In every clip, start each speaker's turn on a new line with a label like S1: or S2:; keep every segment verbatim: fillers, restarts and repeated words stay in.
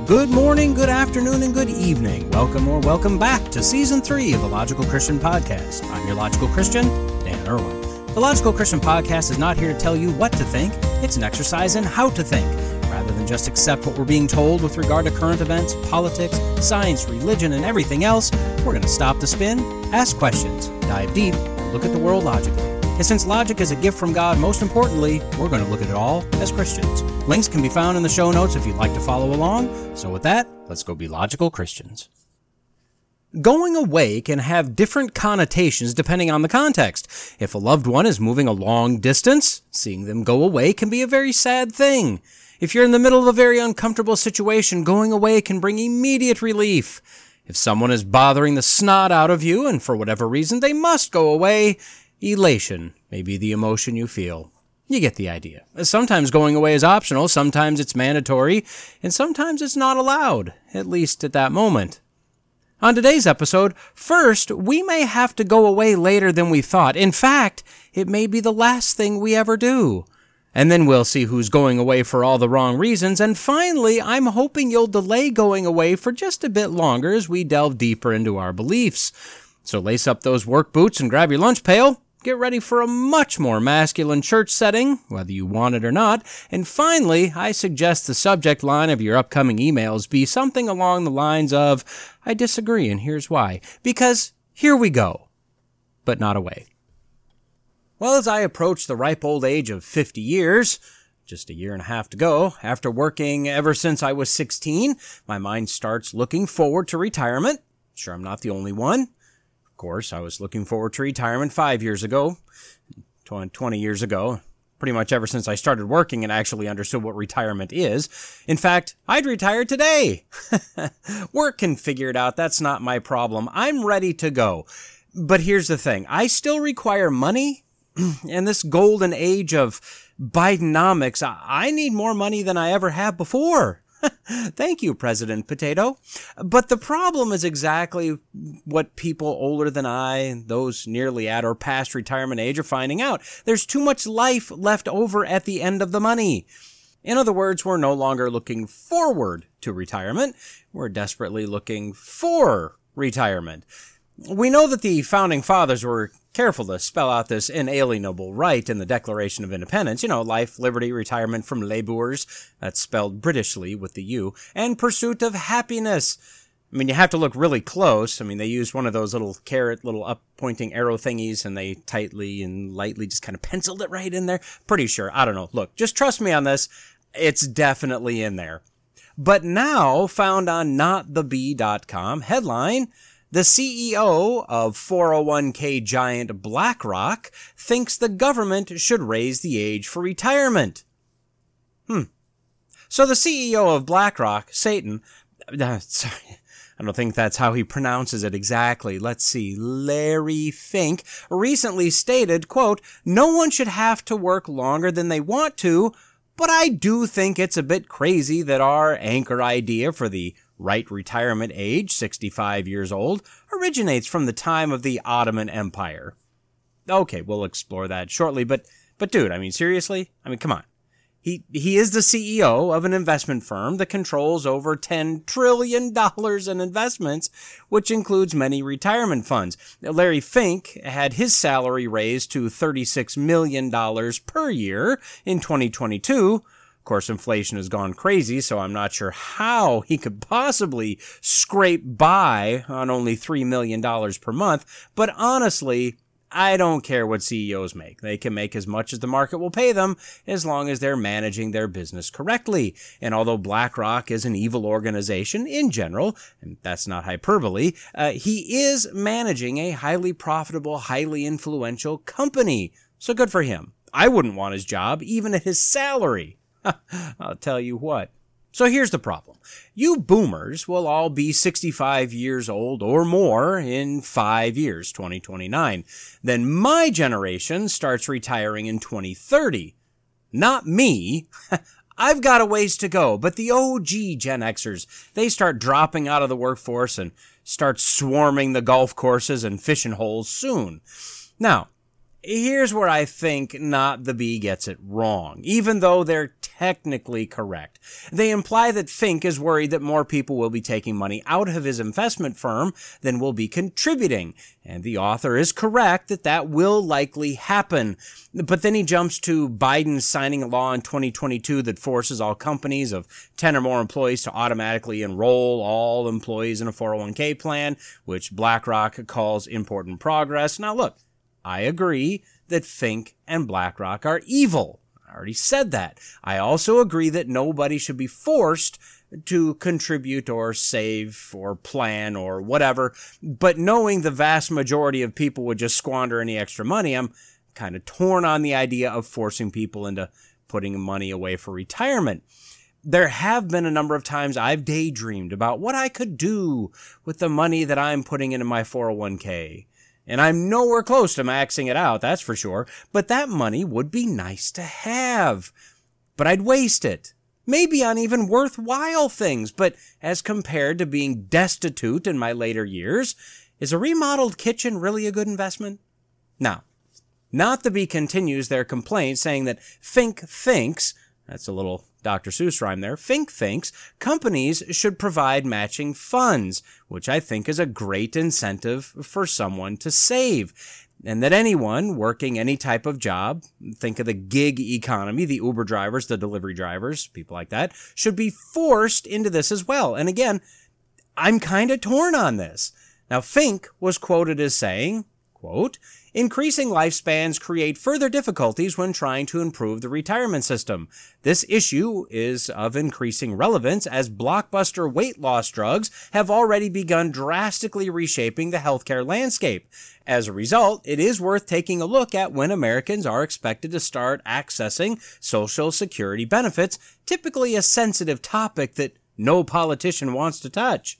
S1: Good morning, good afternoon, and good evening. Welcome or welcome back to Season three of the Logical Christian Podcast. I'm your Logical Christian, Dan Irwin. The Logical Christian Podcast is not here to tell you what to think. It's an exercise in how to think. Rather than just accept what we're being told with regard to current events, politics, science, religion, and everything else, we're going to stop the spin, ask questions, dive deep, and look at the world logically. And since logic is a gift from God, most importantly, we're going to look at it all as Christians. Links can be found in the show notes if you'd like to follow along. So with that, let's go be logical Christians. Going away can have different connotations depending on the context. If a loved one is moving a long distance, seeing them go away can be a very sad thing. If you're in the middle of a very uncomfortable situation, going away can bring immediate relief. If someone is bothering the snot out of you and for whatever reason they must go away, elation may be the emotion you feel. You get the idea. Sometimes going away is optional, sometimes it's mandatory, and sometimes it's not allowed, at least at that moment. On today's episode, first, we may have to go away later than we thought. In fact, it may be the last thing we ever do. And then we'll see who's going away for all the wrong reasons. And finally, I'm hoping you'll delay going away for just a bit longer as we delve deeper into our beliefs. So lace up those work boots and grab your lunch pail. Get ready for a much more masculine church setting, whether you want it or not. And finally, I suggest the subject line of your upcoming emails be something along the lines of, I disagree and here's why. Because here we go. But not away. Well, as I approach the ripe old age of fifty years, just a year and a half to go, after working ever since I was sixteen, my mind starts looking forward to retirement. Sure, I'm not the only one. Of course, I was looking forward to retirement five years ago, twenty years ago, pretty much ever since I started working and actually understood what retirement is. In fact, I'd retire today. Work can figure it out. That's not my problem. I'm ready to go. But here's the thing. I still require money. In this golden age of Bidenomics, I need more money than I ever have before. Thank you, President Potato. But the problem is exactly what people older than I, those nearly at or past retirement age, are finding out. There's too much life left over at the end of the money. In other words, we're no longer looking forward to retirement. We're desperately looking for retirement. We know that the Founding Fathers were careful to spell out this inalienable right in the Declaration of Independence. You know, life, liberty, retirement from labours, that's spelled Britishly with the U, and pursuit of happiness. I mean, you have to look really close. I mean, they used one of those little carrot, little up-pointing arrow thingies, and they tightly and lightly just kind of penciled it right in there. Pretty sure. I don't know. Look, just trust me on this. It's definitely in there. But now, found on not the bee dot com, headline, the C E O of four oh one k giant BlackRock thinks the government should raise the age for retirement. Hmm. So the C E O of BlackRock, Satan, uh, sorry, I don't think that's how he pronounces it exactly. Let's see, Larry Fink, recently stated, quote, no one should have to work longer than they want to, but I do think it's a bit crazy that our anchor idea for the right retirement age, sixty-five years old, originates from the time of the Ottoman Empire. Okay, we'll explore that shortly, but but dude, I mean, seriously? I mean, come on. He he is the C E O of an investment firm that controls over ten trillion dollars in investments, which includes many retirement funds. Larry Fink had his salary raised to thirty-six million dollars per year in twenty twenty-two. Of course, inflation has gone crazy, so I'm not sure how he could possibly scrape by on only three million dollars per month. But honestly, I don't care what C E Os make. They can make as much as the market will pay them as long as they're managing their business correctly. And although BlackRock is an evil organization in general, and that's not hyperbole, uh, he is managing a highly profitable, highly influential company. So good for him. I wouldn't want his job, even at his salary. I'll tell you what. So here's the problem. You boomers will all be sixty-five years old or more in five years, twenty twenty-nine. Then my generation starts retiring in twenty thirty. Not me. I've got a ways to go, but the O G Gen Xers, they start dropping out of the workforce and start swarming the golf courses and fishing holes soon. Now, here's where I think Not the Bee gets it wrong, even though they're technically correct. They imply that Fink is worried that more people will be taking money out of his investment firm than will be contributing, and the author is correct that that will likely happen. But then he jumps to Biden signing a law in twenty twenty-two that forces all companies of ten or more employees to automatically enroll all employees in a four oh one k plan, which BlackRock calls important progress. Now look, I agree that Fink and BlackRock are evil. I already said that. I also agree that nobody should be forced to contribute or save or plan or whatever. But knowing the vast majority of people would just squander any extra money, I'm kind of torn on the idea of forcing people into putting money away for retirement. There have been a number of times I've daydreamed about what I could do with the money that I'm putting into my four oh one k. And I'm nowhere close to maxing it out, that's for sure. But that money would be nice to have. But I'd waste it. Maybe on even worthwhile things. But as compared to being destitute in my later years, is a remodeled kitchen really a good investment? Now, Not the Bee continues their complaint, saying that Fink thinks, that's a little Doctor Seuss rhyme there, Fink thinks companies should provide matching funds, which I think is a great incentive for someone to save. And that anyone working any type of job, think of the gig economy, the Uber drivers, the delivery drivers, people like that, should be forced into this as well. And again, I'm kind of torn on this. Now, Fink was quoted as saying, quote, "Increasing lifespans create further difficulties when trying to improve the retirement system. This issue is of increasing relevance as blockbuster weight loss drugs have already begun drastically reshaping the healthcare landscape. As a result, it is worth taking a look at when Americans are expected to start accessing Social Security benefits, typically a sensitive topic that no politician wants to touch."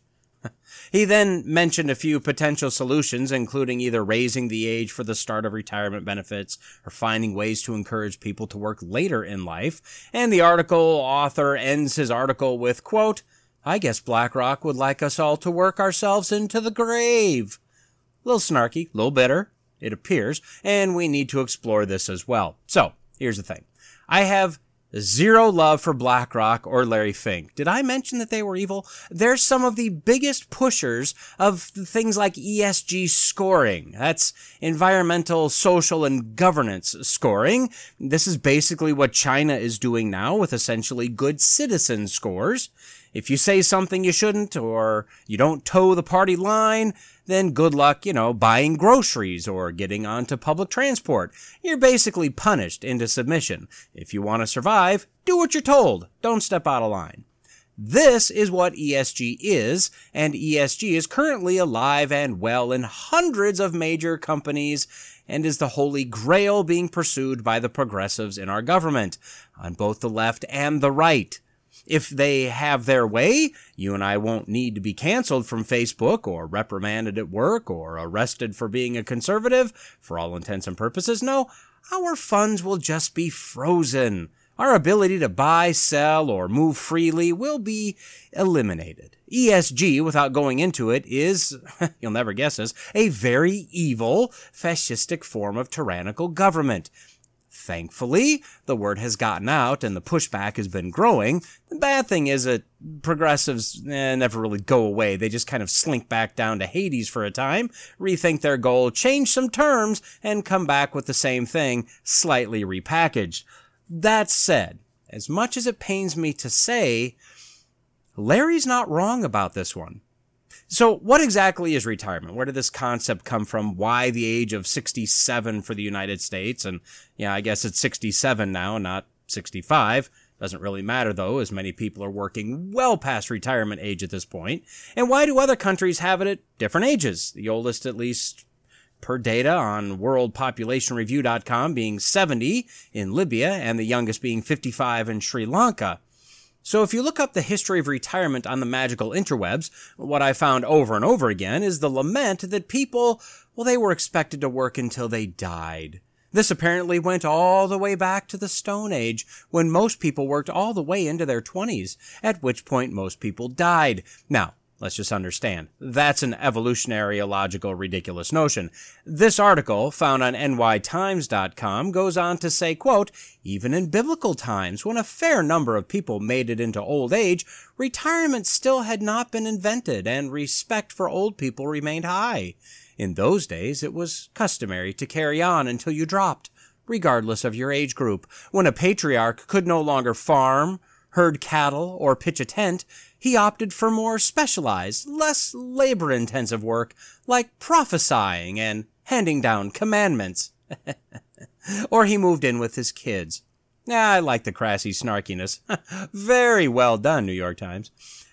S1: He then mentioned a few potential solutions, including either raising the age for the start of retirement benefits or finding ways to encourage people to work later in life. And the article author ends his article with, quote, "I guess BlackRock would like us all to work ourselves into the grave." A little snarky, a little bitter, it appears, and we need to explore this as well. So, here's the thing. I have zero love for BlackRock or Larry Fink. Did I mention that they were evil? They're some of the biggest pushers of things like E S G scoring. That's environmental, social, and governance scoring. This is basically what China is doing now with essentially good citizen scores. If you say something you shouldn't or you don't toe the party line, then good luck, you know, buying groceries or getting onto public transport. You're basically punished into submission. If you want to survive, do what you're told. Don't step out of line. This is what E S G is, and E S G is currently alive and well in hundreds of major companies and is the holy grail being pursued by the progressives in our government, on both the left and the right. If they have their way, you and I won't need to be canceled from Facebook or reprimanded at work or arrested for being a conservative, for all intents and purposes. No, our funds will just be frozen. Our ability to buy, sell, or move freely will be eliminated. E S G, without going into it, is, you'll never guess this, a very evil, fascistic form of tyrannical government. Thankfully, the word has gotten out and the pushback has been growing. The bad thing is that progressives eh, never really go away. They just kind of slink back down to Hades for a time, rethink their goal, change some terms, and come back with the same thing, slightly repackaged. That said, as much as it pains me to say, Larry's not wrong about this one. So what exactly is retirement? Where did this concept come from? Why the age of sixty-seven for the United States? And yeah, I guess it's sixty-seven now, not sixty-five. Doesn't really matter though, as many people are working well past retirement age at this point. And why do other countries have it at different ages? The oldest, at least per data on world population review dot com, being seventy in Libya, and the youngest being fifty-five in Sri Lanka. So if you look up the history of retirement on the magical interwebs, what I found over and over again is the lament that people, well, they were expected to work until they died. This apparently went all the way back to the Stone Age, when most people worked all the way into their twenties, at which point most people died. Now, Let's just understand, that's an evolutionary, illogical, ridiculous notion. This article, found on N Y Times dot com, goes on to say, quote, even in biblical times, when a fair number of people made it into old age, retirement still had not been invented, and respect for old people remained high. In those days, it was customary to carry on until you dropped, regardless of your age group. When a patriarch could no longer farm, herd cattle, or pitch a tent, he opted for more specialized, less labor-intensive work like prophesying and handing down commandments. Or he moved in with his kids. I like the crassy snarkiness. Very well done, New York Times.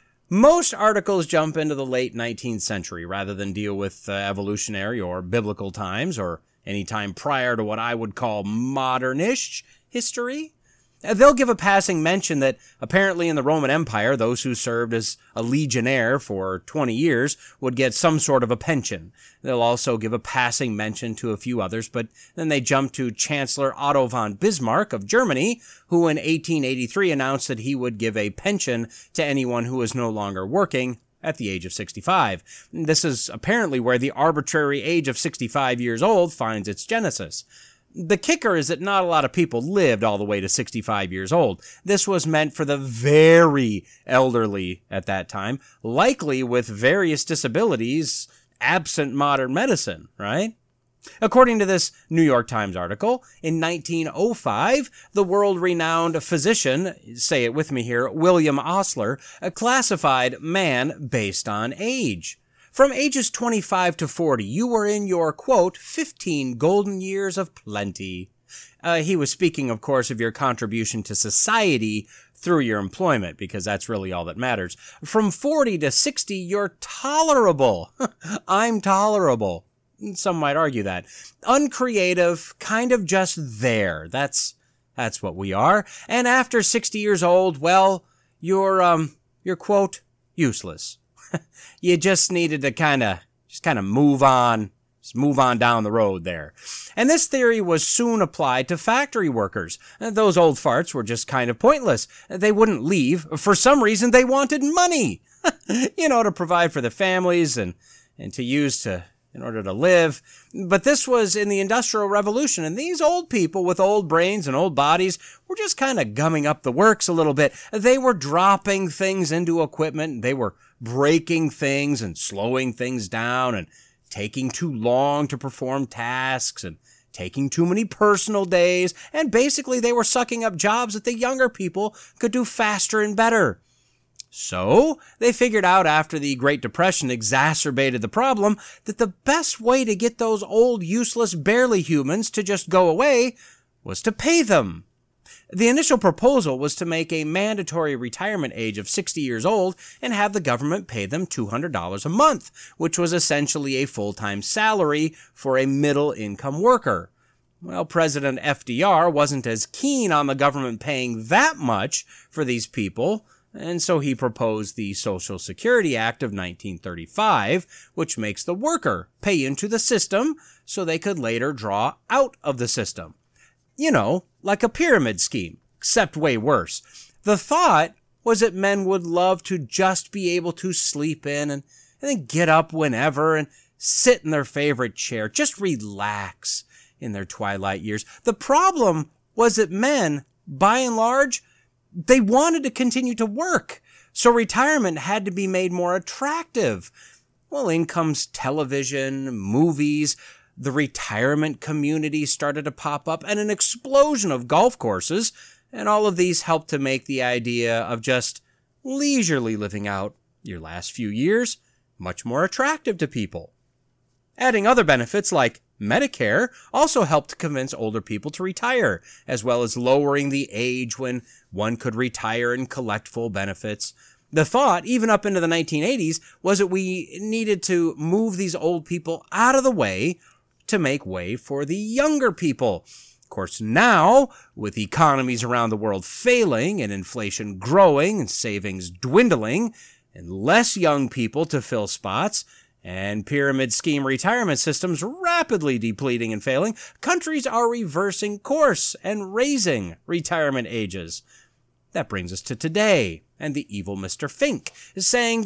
S1: Most articles jump into the late nineteenth century rather than deal with uh, evolutionary or biblical times or any time prior to what I would call modernish history. They'll give a passing mention that apparently in the Roman Empire, those who served as a legionnaire for twenty years would get some sort of a pension. They'll also give a passing mention to a few others, but then they jump to Chancellor Otto von Bismarck of Germany, who in eighteen eighty-three announced that he would give a pension to anyone who was no longer working at the age of sixty-five. This is apparently where the arbitrary age of sixty-five years old finds its genesis. The kicker is that not a lot of people lived all the way to sixty-five years old. This was meant for the very elderly at that time, likely with various disabilities absent modern medicine, right? According to this New York Times article, in nineteen oh five, the world-renowned physician, say it with me here, William Osler, classified man based on age. From ages twenty-five to forty, you were in your, quote, fifteen golden years of plenty. Uh, he was speaking, of course, of your contribution to society through your employment, because that's really all that matters. From forty to sixty, you're tolerable. I'm tolerable. Some might argue that. Uncreative, kind of just there. That's that's what we are. And after sixty years old, well, you're, um, you're, quote, useless. You just needed to kind of, just kind of move on, just move on down the road there. And this theory was soon applied to factory workers. Those old farts were just kind of pointless. They wouldn't leave. For some reason, they wanted money, you know, to provide for the families and, and to use to, in order to live. But this was in the Industrial Revolution, and these old people with old brains and old bodies were just kind of gumming up the works a little bit. They were dropping things into equipment. They were breaking things and slowing things down and taking too long to perform tasks and taking too many personal days. And basically, they were sucking up jobs that the younger people could do faster and better. So, they figured out after the Great Depression exacerbated the problem that the best way to get those old, useless, barely humans to just go away was to pay them. The initial proposal was to make a mandatory retirement age of sixty years old and have the government pay them two hundred dollars a month, which was essentially a full-time salary for a middle-income worker. Well, President F D R wasn't as keen on the government paying that much for these people, and so he proposed the Social Security Act of nineteen thirty-five, which makes the worker pay into the system so they could later draw out of the system. You know, like a pyramid scheme, except way worse. The thought was that men would love to just be able to sleep in and, and then get up whenever and sit in their favorite chair, just relax in their twilight years. The problem was that men, by and large, they wanted to continue to work, so retirement had to be made more attractive. Well, in comes television, movies, the retirement community started to pop up, and an explosion of golf courses, and all of these helped to make the idea of just leisurely living out your last few years much more attractive to people. Adding other benefits like Medicare also helped to convince older people to retire, as well as lowering the age when one could retire and collect full benefits. The thought, even up into the nineteen eighties, was that we needed to move these old people out of the way to make way for the younger people. Of course, now, with economies around the world failing and inflation growing and savings dwindling, and less young people to fill spots, and pyramid scheme retirement systems rapidly depleting and failing, countries are reversing course and raising retirement ages. That brings us to today, and the evil Mister Fink is saying that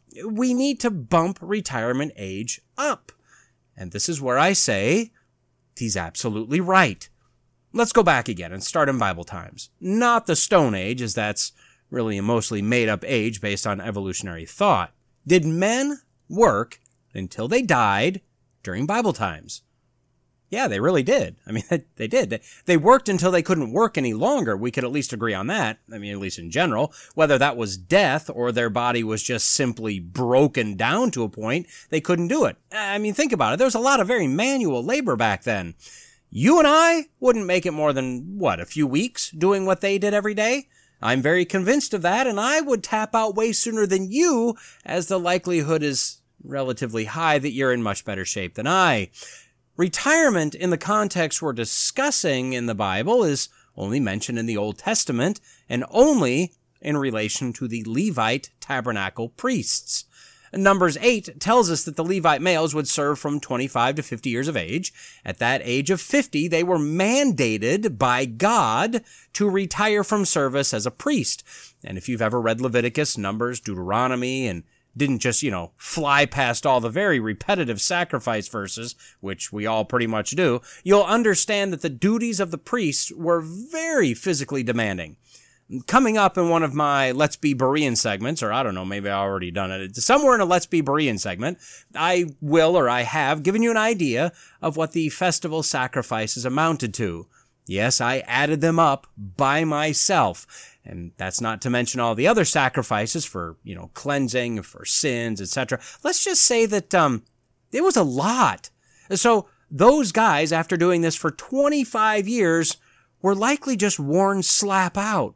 S1: We need to bump retirement age up. And this is where I say he's absolutely right. Let's go back again and start in Bible times. Not the Stone Age, as that's really a mostly made-up age based on evolutionary thought. Did men work until they died during Bible times? Yeah, they really did. I mean, they did. They worked until they couldn't work any longer. We could at least agree on that. I mean, at least in general. Whether that was death or their body was just simply broken down to a point they couldn't do it. I mean, think about it. There was a lot of very manual labor back then. You and I wouldn't make it more than, what, a few weeks doing what they did every day? I'm very convinced of that, and I would tap out way sooner than you, as the likelihood is relatively high that you're in much better shape than I. Retirement in the context we're discussing in the Bible is only mentioned in the Old Testament and only in relation to the Levite tabernacle priests. Numbers eight tells us that the Levite males would serve from twenty-five to fifty years of age. At that age of fifty, they were mandated by God to retire from service as a priest. And if you've ever read Leviticus, Numbers, Deuteronomy, and didn't just, you know, fly past all the very repetitive sacrifice verses, which we all pretty much do, you'll understand that the duties of the priests were very physically demanding. Coming up in one of my Let's Be Berean segments, or I don't know, maybe I've already done it, somewhere in a Let's Be Berean segment, I will or I have given you an idea of what the festival sacrifices amounted to. Yes, I added them up by myself. And that's not to mention all the other sacrifices for, you know, cleansing, for sins, et cetera. Let's just say that um, it was a lot. So those guys, after doing this for twenty-five years, were likely just worn slap out.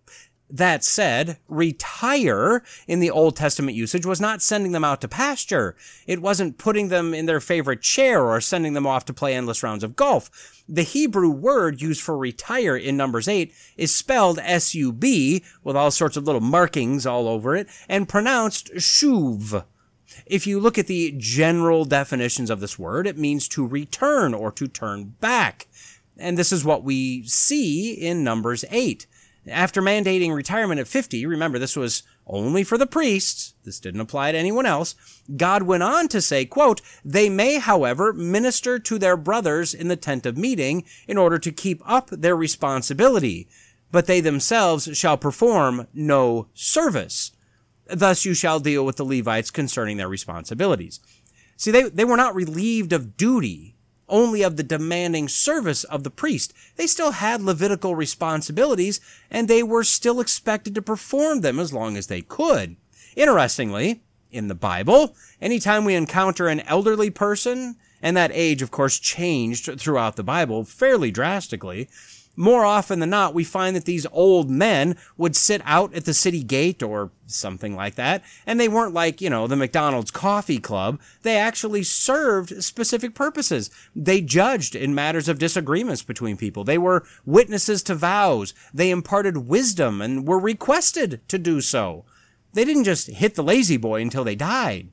S1: That said, retire in the Old Testament usage was not sending them out to pasture. It wasn't putting them in their favorite chair or sending them off to play endless rounds of golf. The Hebrew word used for retire in Numbers eight is spelled S U B with all sorts of little markings all over it and pronounced shuv. If you look at the general definitions of this word, it means to return or to turn back. And this is what we see in Numbers eight. After mandating retirement at fifty, remember this was only for the priests, this didn't apply to anyone else, God went on to say, quote, "They may, however, minister to their brothers in the tent of meeting in order to keep up their responsibility, but they themselves shall perform no service. Thus you shall deal with the Levites concerning their responsibilities." See, they, they were not relieved of duty, only of the demanding service of the priest. They still had Levitical responsibilities, and they were still expected to perform them as long as they could. Interestingly, in the Bible, anytime we encounter an elderly person, and that age, of course, changed throughout the Bible fairly drastically, more often than not, we find that these old men would sit out at the city gate or something like that, and they weren't like, you know, the McDonald's coffee club. They actually served specific purposes. They judged in matters of disagreements between people. They were witnesses to vows. They imparted wisdom and were requested to do so. They didn't just hit the lazy boy until they died.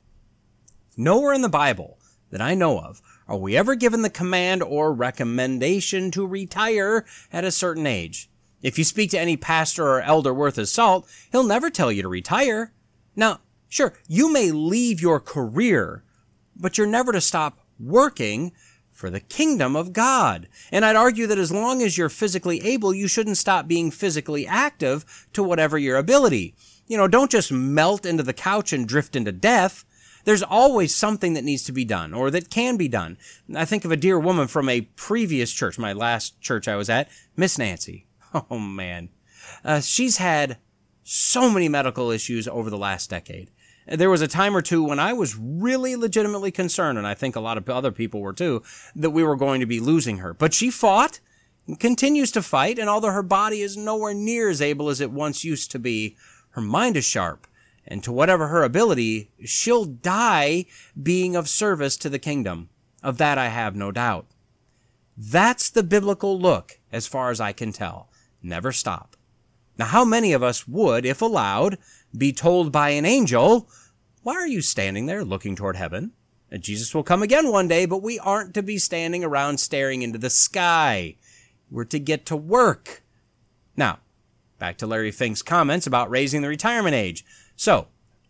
S1: Nowhere in the Bible that I know of are we ever given the command or recommendation to retire at a certain age. If you speak to any pastor or elder worth his salt, he'll never tell you to retire. Now, sure, you may leave your career, but you're never to stop working for the kingdom of God. And I'd argue that as long as you're physically able, you shouldn't stop being physically active to whatever your ability. You know, don't just melt into the couch and drift into death. There's always something that needs to be done, or that can be done. I think of a dear woman from a previous church, my last church I was at, Miss Nancy. Oh, man. Uh, she's had so many medical issues over the last decade. There was a time or two when I was really legitimately concerned, and I think a lot of other people were too, that we were going to be losing her. But she fought and continues to fight, and although her body is nowhere near as able as it once used to be, her mind is sharp. And to whatever her ability, she'll die being of service to the kingdom. Of that I have no doubt. That's the biblical look, as far as I can tell. Never stop. Now, how many of us would, if allowed, be told by an angel, "Why are you standing there looking toward heaven? Jesus will come again one day, but we aren't to be standing around staring into the sky. We're to get to work." Now, back to Larry Fink's comments about raising the retirement age. So,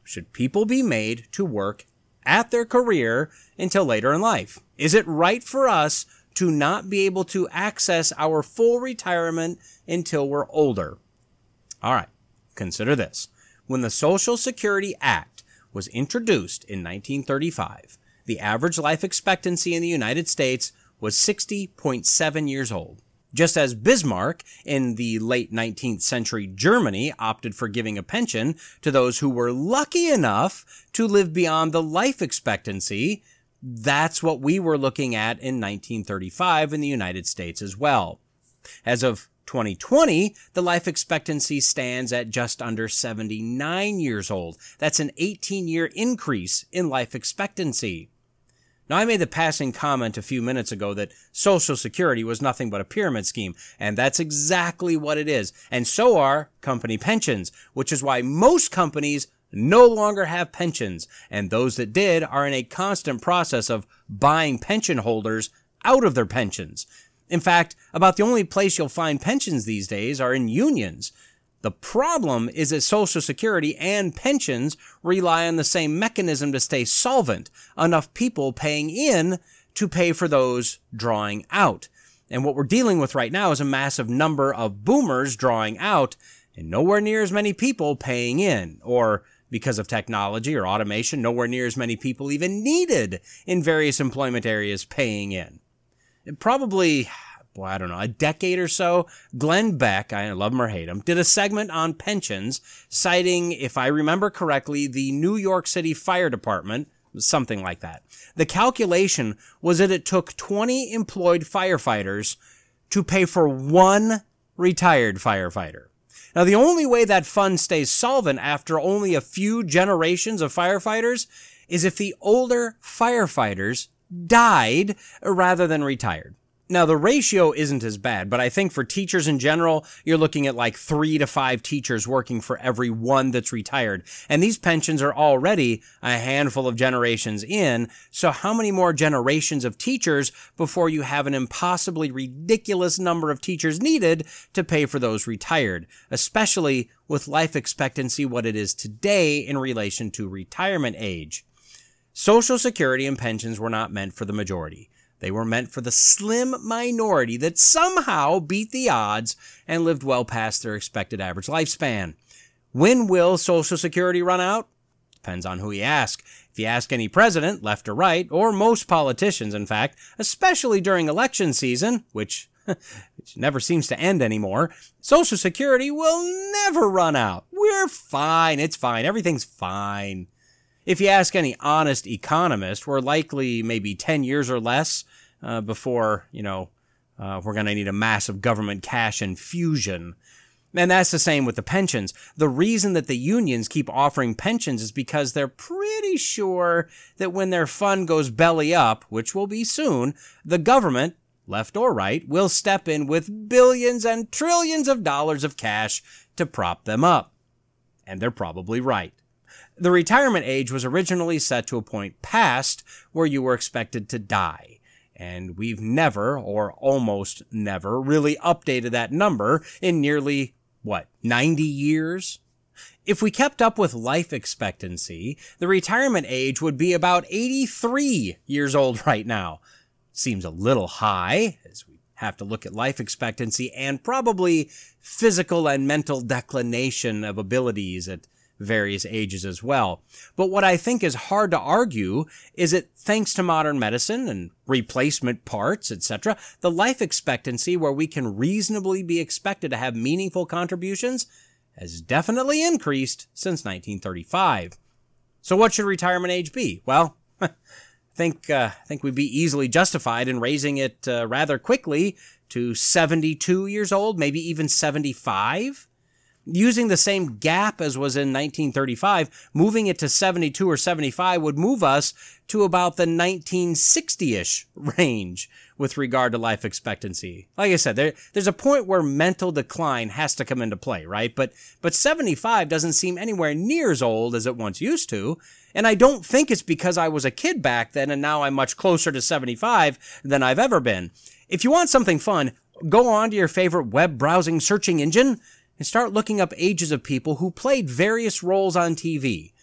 S1: Should people be made to work at their career until later in life? Is it right for us to not be able to access our full retirement until we're older? All right, consider this. When the Social Security Act was introduced in nineteen thirty-five, the average life expectancy in the United States was sixty point seven years old. Just as Bismarck in the late nineteenth century Germany opted for giving a pension to those who were lucky enough to live beyond the life expectancy, that's what we were looking at in nineteen thirty-five in the United States as well. As of twenty twenty, the life expectancy stands at just under seventy-nine years old. That's an eighteen-year increase in life expectancy. Now, I made the passing comment a few minutes ago that Social Security was nothing but a pyramid scheme, and that's exactly what it is. And so are company pensions, which is why most companies no longer have pensions, and those that did are in a constant process of buying pension holders out of their pensions. In fact, about the only place you'll find pensions these days are in unions. The problem is that Social Security and pensions rely on the same mechanism to stay solvent, enough people paying in to pay for those drawing out. And what we're dealing with right now is a massive number of boomers drawing out and nowhere near as many people paying in, or because of technology or automation, nowhere near as many people even needed in various employment areas paying in. It probably... boy, I don't know, a decade or so, Glenn Beck, I love him or hate him, did a segment on pensions, citing, if I remember correctly, the New York City Fire Department, something like that. The calculation was that it took twenty employed firefighters to pay for one retired firefighter. Now, the only way that fund stays solvent after only a few generations of firefighters is if the older firefighters died rather than retired. Now, the ratio isn't as bad, but I think for teachers in general, you're looking at like three to five teachers working for every one that's retired. And these pensions are already a handful of generations in, so how many more generations of teachers before you have an impossibly ridiculous number of teachers needed to pay for those retired, especially with life expectancy what it is today in relation to retirement age? Social Security and pensions were not meant for the majority. They were meant for the slim minority that somehow beat the odds and lived well past their expected average lifespan. When will Social Security run out? Depends on who you ask. If you ask any president, left or right, or most politicians, in fact, especially during election season, which, which never seems to end anymore, Social Security will never run out. We're fine. It's fine. Everything's fine. If you ask any honest economist, we're likely maybe ten years or less uh, before, you know, uh, we're going to need a massive government cash infusion. And that's the same with the pensions. The reason that the unions keep offering pensions is because they're pretty sure that when their fund goes belly up, which will be soon, the government, left or right, will step in with billions and trillions of dollars of cash to prop them up. And they're probably right. The retirement age was originally set to a point past where you were expected to die. And we've never, or almost never, really updated that number in nearly, what, ninety years? If we kept up with life expectancy, the retirement age would be about eighty-three years old right now. Seems a little high, as we have to look at life expectancy and probably physical and mental declination of abilities at various ages as well. But what I think is hard to argue is that thanks to modern medicine and replacement parts, et cetera, the life expectancy where we can reasonably be expected to have meaningful contributions has definitely increased since nineteen thirty-five. So what should retirement age be? Well, I think, uh, I think we'd be easily justified in raising it uh, rather quickly to seventy-two years old, maybe even seventy-five. Using the same gap as was in nineteen thirty-five, moving it to seventy-two or seventy-five would move us to about the nineteen sixty-ish range with regard to life expectancy. Like I said, there, there's a point where mental decline has to come into play, right? But, but seventy-five doesn't seem anywhere near as old as it once used to. And I don't think it's because I was a kid back then and now I'm much closer to seventy-five than I've ever been. If you want something fun, go on to your favorite web browsing searching engine and start looking up ages of people who played various roles on T V.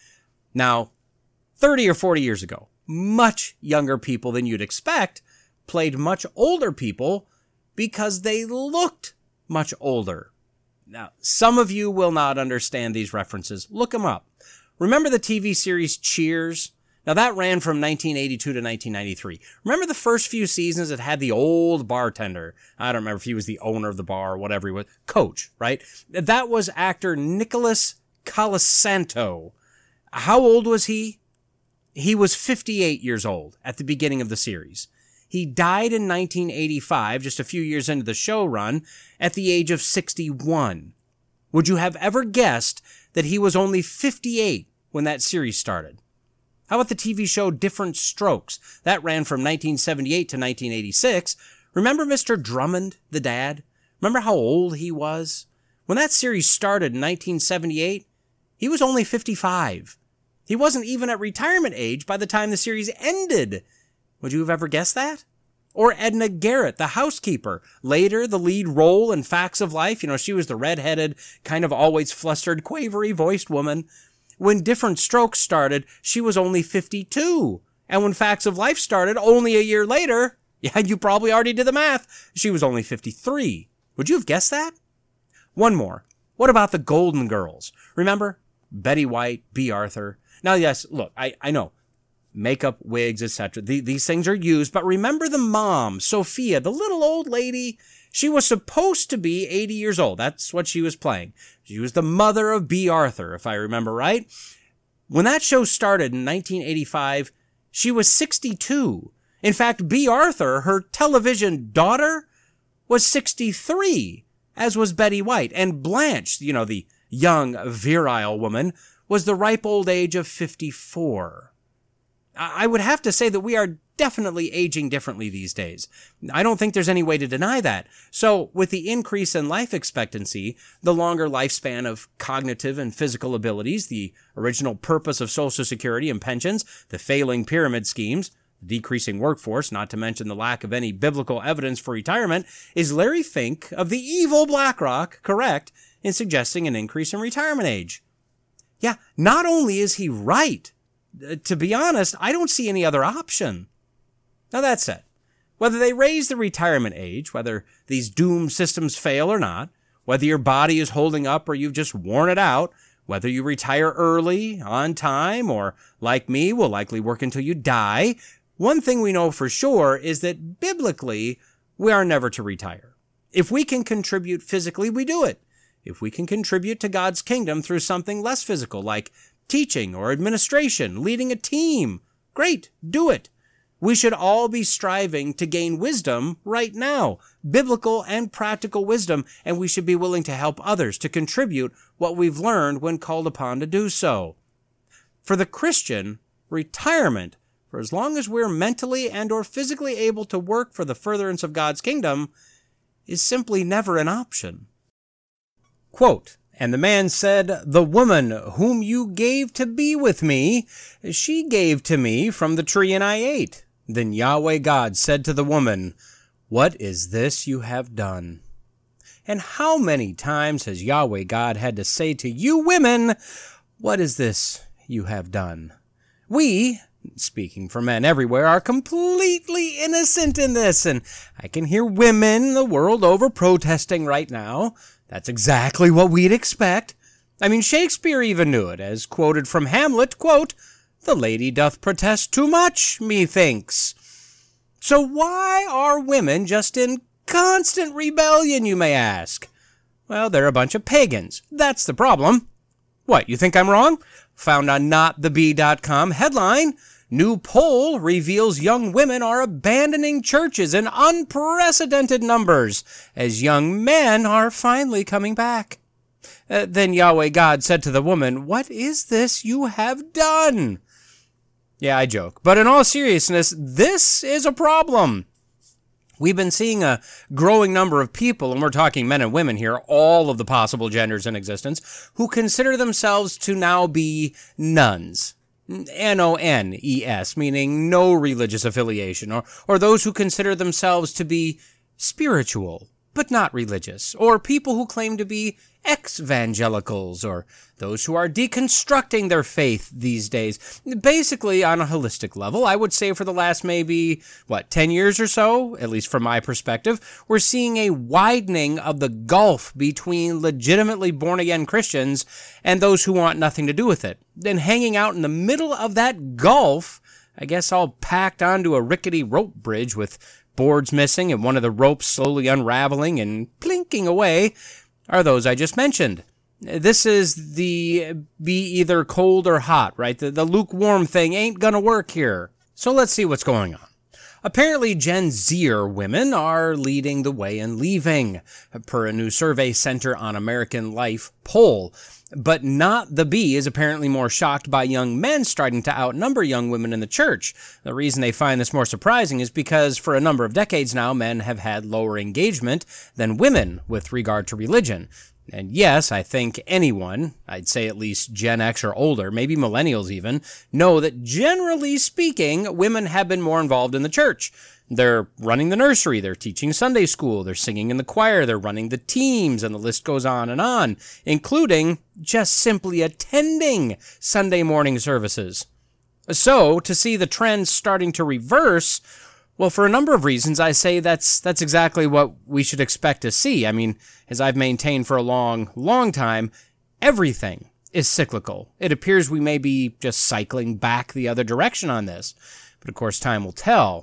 S1: Now, thirty or forty years ago, much younger people than you'd expect played much older people because they looked much older. Now, some of you will not understand these references. Look them up. Remember the T V series Cheers? Now, that ran from nineteen eighty-two to nineteen ninety-three. Remember the first few seasons that had the old bartender? I don't remember if he was the owner of the bar or whatever he was. Coach, right? That was actor Nicholas Colasanto. How old was he? He was fifty-eight years old at the beginning of the series. He died in nineteen eighty-five, just a few years into the show run, at the age of sixty-one. Would you have ever guessed that he was only fifty-eight when that series started? How about the T V show Diff'rent Strokes? That ran from nineteen seventy-eight to nineteen eighty-six. Remember Mister Drummond, the dad? Remember how old he was? When that series started in nineteen seventy-eight, he was only fifty-five. He wasn't even at retirement age by the time the series ended. Would you have ever guessed that? Or Edna Garrett, the housekeeper. Later, the lead role in Facts of Life. You know, she was the red-headed, kind of always flustered, quavery-voiced woman. When Diff'rent Strokes started, she was only fifty-two. And when Facts of Life started, only a year later, yeah, you probably already did the math, she was only fifty-three. Would you have guessed that? One more. What about the Golden Girls? Remember? Betty White, Bea Arthur. Now, yes, look, I, I know. Makeup, wigs, et cetera. The, these things are used, but remember the mom, Sophia, the little old lady? She was supposed to be eighty years old. That's what she was playing. She was the mother of Bea Arthur, if I remember right. When that show started in nineteen eighty-five, she was sixty-two. In fact, Bea Arthur, her television daughter, was sixty-three, as was Betty White. And Blanche, you know, the young, virile woman, was the ripe old age of fifty-four. I would have to say that we are definitely aging differently these days. I don't think there's any way to deny that. So, with the increase in life expectancy, the longer lifespan of cognitive and physical abilities, the original purpose of Social Security and pensions, the failing pyramid schemes, the decreasing workforce, not to mention the lack of any biblical evidence for retirement, is Larry Fink of the evil BlackRock correct in suggesting an increase in retirement age? Yeah, not only is he right, to be honest, I don't see any other option. Now that said, whether they raise the retirement age, whether these doomed systems fail or not, whether your body is holding up or you've just worn it out, whether you retire early, on time, or like me, will likely work until you die, one thing we know for sure is that biblically, we are never to retire. If we can contribute physically, we do it. If we can contribute to God's kingdom through something less physical, like teaching or administration, leading a team, great, do it. We should all be striving to gain wisdom right now, biblical and practical wisdom, and we should be willing to help others to contribute what we've learned when called upon to do so. For the Christian, retirement, for as long as we're mentally and or physically able to work for the furtherance of God's kingdom, is simply never an option. Quote, "And the man said, The woman whom you gave to be with me, she gave to me from the tree and I ate. Then Yahweh God said to the woman, What is this you have done?" And how many times has Yahweh God had to say to you women, What is this you have done? We, speaking for men everywhere, are completely innocent in this, and I can hear women the world over protesting right now. That's exactly what we'd expect. I mean, Shakespeare even knew it, as quoted from Hamlet, quote, "The lady doth protest too much, methinks." So why are women just in constant rebellion, you may ask? Well, they're a bunch of pagans. That's the problem. What, you think I'm wrong? Found on not the bee dot com headline, "New poll reveals young women are abandoning churches in unprecedented numbers as young men are finally coming back." Uh, then Yahweh God said to the woman, "What is this you have done?" Yeah, I joke. But in all seriousness, this is a problem. We've been seeing a growing number of people, and we're talking men and women here, all of the possible genders in existence, who consider themselves to now be nuns. N O N E S, meaning no religious affiliation, or, or those who consider themselves to be spiritual, but not religious, or people who claim to be ex-evangelicals, or those who are deconstructing their faith these days. Basically, on a holistic level, I would say for the last maybe, what, ten years or so, at least from my perspective, we're seeing a widening of the gulf between legitimately born-again Christians and those who want nothing to do with it. Then hanging out in the middle of that gulf, I guess all packed onto a rickety rope bridge with boards missing and one of the ropes slowly unraveling and plinking away, are those I just mentioned. This is the be either cold or hot, right? The, the lukewarm thing ain't gonna work here. So let's see what's going on. Apparently, Gen Zer women are leading the way in leaving, per a new Survey Center on American Life poll. But not the bee is apparently more shocked by young men starting to outnumber young women in the church. The reason they find this more surprising is because for a number of decades now, men have had lower engagement than women with regard to religion. And yes, I think anyone, I'd say at least Gen X or older, maybe millennials even, know that generally speaking, women have been more involved in the church. They're running the nursery, they're teaching Sunday school, they're singing in the choir, they're running the teams, and the list goes on and on, including just simply attending Sunday morning services. So, to see the trends starting to reverse, well, for a number of reasons, I say that's that's exactly what we should expect to see. I mean, as I've maintained for a long, long time, everything is cyclical. It appears we may be just cycling back the other direction on this, but of course time will tell.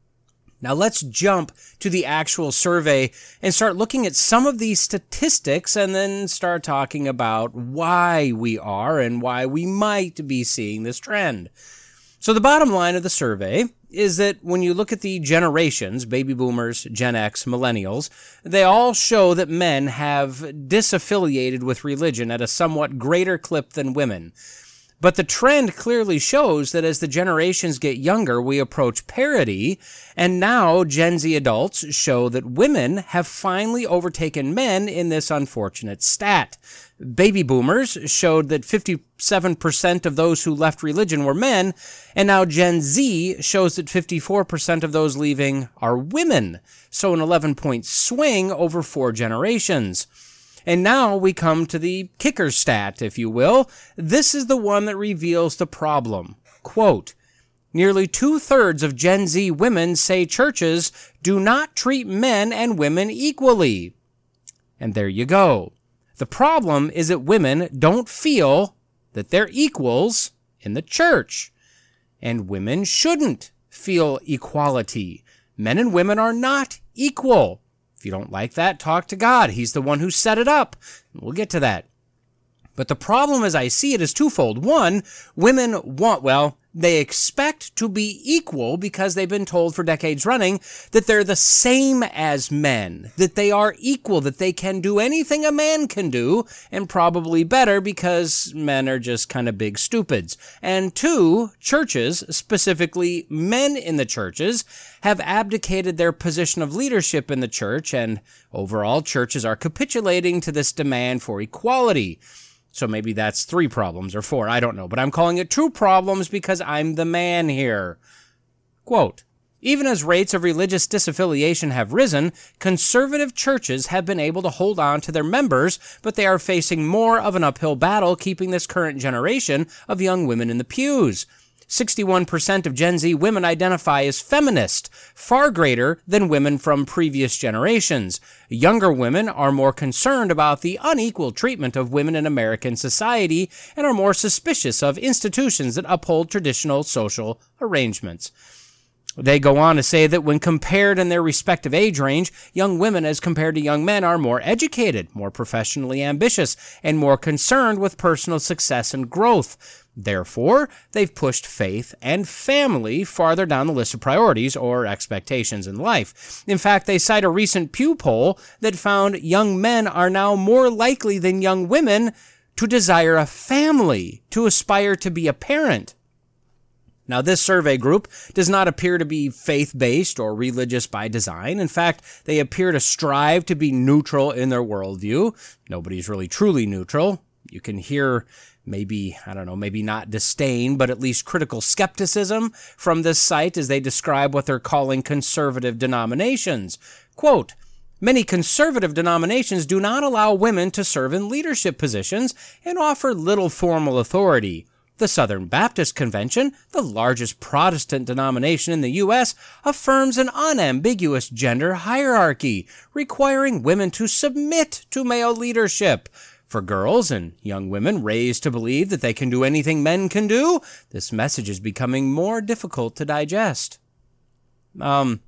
S1: Now let's jump to the actual survey and start looking at some of these statistics and then start talking about why we are and why we might be seeing this trend. So the bottom line of the survey is that when you look at the generations, baby boomers, Gen X, millennials, they all show that men have disaffiliated with religion at a somewhat greater clip than women. But the trend clearly shows that as the generations get younger, we approach parity, and now Gen Z adults show that women have finally overtaken men in this unfortunate stat. Baby boomers showed that fifty-seven percent of those who left religion were men, and now Gen Z shows that fifty-four percent of those leaving are women, so an eleven-point swing over four generations. And now we come to the kicker stat, if you will. This is the one that reveals the problem. Quote, nearly two-thirds of Gen Z women say churches do not treat men and women equally. And there you go. The problem is that women don't feel that they're equals in the church. And women shouldn't feel equality. Men and women are not equal. If you don't like that, talk to God. He's the one who set it up. We'll get to that. But the problem as I see it is twofold. One, women want, well, they expect to be equal because they've been told for decades running that they're the same as men, that they are equal, that they can do anything a man can do, and probably better because men are just kind of big stupids. And two, churches, specifically men in the churches, have abdicated their position of leadership in the church, and overall churches are capitulating to this demand for equality. So maybe that's three problems or four, I don't know. But I'm calling it two problems because I'm the man here. Quote, even as rates of religious disaffiliation have risen, conservative churches have been able to hold on to their members, but they are facing more of an uphill battle keeping this current generation of young women in the pews. sixty-one percent of Gen Z women identify as feminist, far greater than women from previous generations. Younger women are more concerned about the unequal treatment of women in American society and are more suspicious of institutions that uphold traditional social arrangements. They go on to say that when compared in their respective age range, young women as compared to young men are more educated, more professionally ambitious, and more concerned with personal success and growth. Therefore, they've pushed faith and family farther down the list of priorities or expectations in life. In fact, they cite a recent Pew poll that found young men are now more likely than young women to desire a family, to aspire to be a parent. Now, this survey group does not appear to be faith-based or religious by design. In fact, they appear to strive to be neutral in their worldview. Nobody's really truly neutral. You can hear maybe, I don't know, maybe not disdain, but at least critical skepticism from this site as they describe what they're calling conservative denominations. Quote, Many conservative denominations do not allow women to serve in leadership positions and offer little formal authority. The Southern Baptist Convention, the largest Protestant denomination in the U S, affirms an unambiguous gender hierarchy, requiring women to submit to male leadership. For girls and young women raised to believe that they can do anything men can do, this message is becoming more difficult to digest. Um,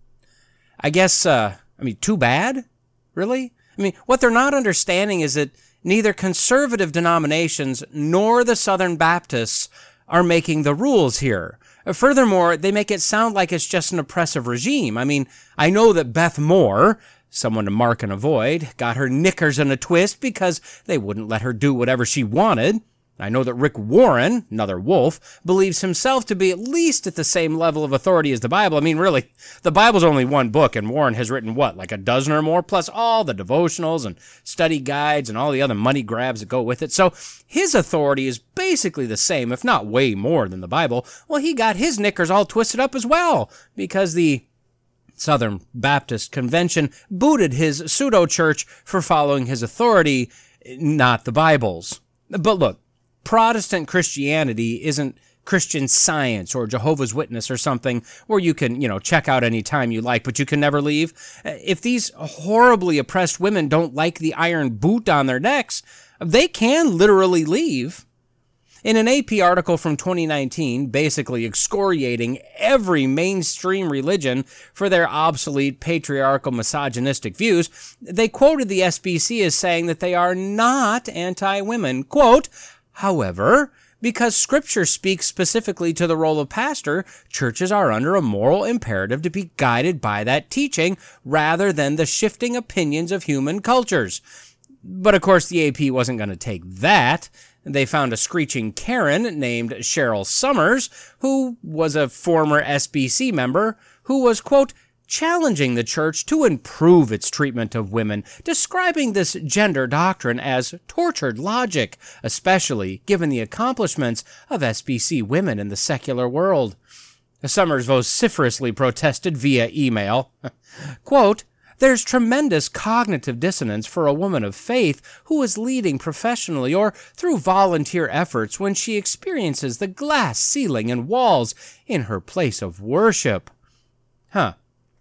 S1: I guess, uh, I mean, too bad? Really? I mean, what they're not understanding is that neither conservative denominations nor the Southern Baptists are making the rules here. Furthermore, they make it sound like it's just an oppressive regime. I mean, I know that Beth Moore, someone to mark and avoid, got her knickers in a twist because they wouldn't let her do whatever she wanted. I know that Rick Warren, another wolf, believes himself to be at least at the same level of authority as the Bible. I mean, really, the Bible's only one book, and Warren has written, what, like a dozen or more, plus all the devotionals and study guides and all the other money grabs that go with it. So his authority is basically the same, if not way more than the Bible. Well, he got his knickers all twisted up as well, because the Southern Baptist Convention booted his pseudo-church for following his authority, not the Bible's. But look, Protestant Christianity isn't Christian Science or Jehovah's Witness or something where you can, you know, check out any time you like, but you can never leave. If these horribly oppressed women don't like the iron boot on their necks, they can literally leave. In an A P article from twenty nineteen, basically excoriating every mainstream religion for their obsolete, patriarchal, misogynistic views, they quoted the S B C as saying that they are not anti-women. Quote, however, because Scripture speaks specifically to the role of pastor, churches are under a moral imperative to be guided by that teaching rather than the shifting opinions of human cultures. But of course, the A P wasn't going to take that. They found a screeching Karen named Cheryl Summers, who was a former S B C member, who was, quote, challenging the church to improve its treatment of women, describing this gender doctrine as tortured logic, especially given the accomplishments of S B C women in the secular world. Summers vociferously protested via email, quote, there's tremendous cognitive dissonance for a woman of faith who is leading professionally or through volunteer efforts when she experiences the glass ceiling and walls in her place of worship. Huh.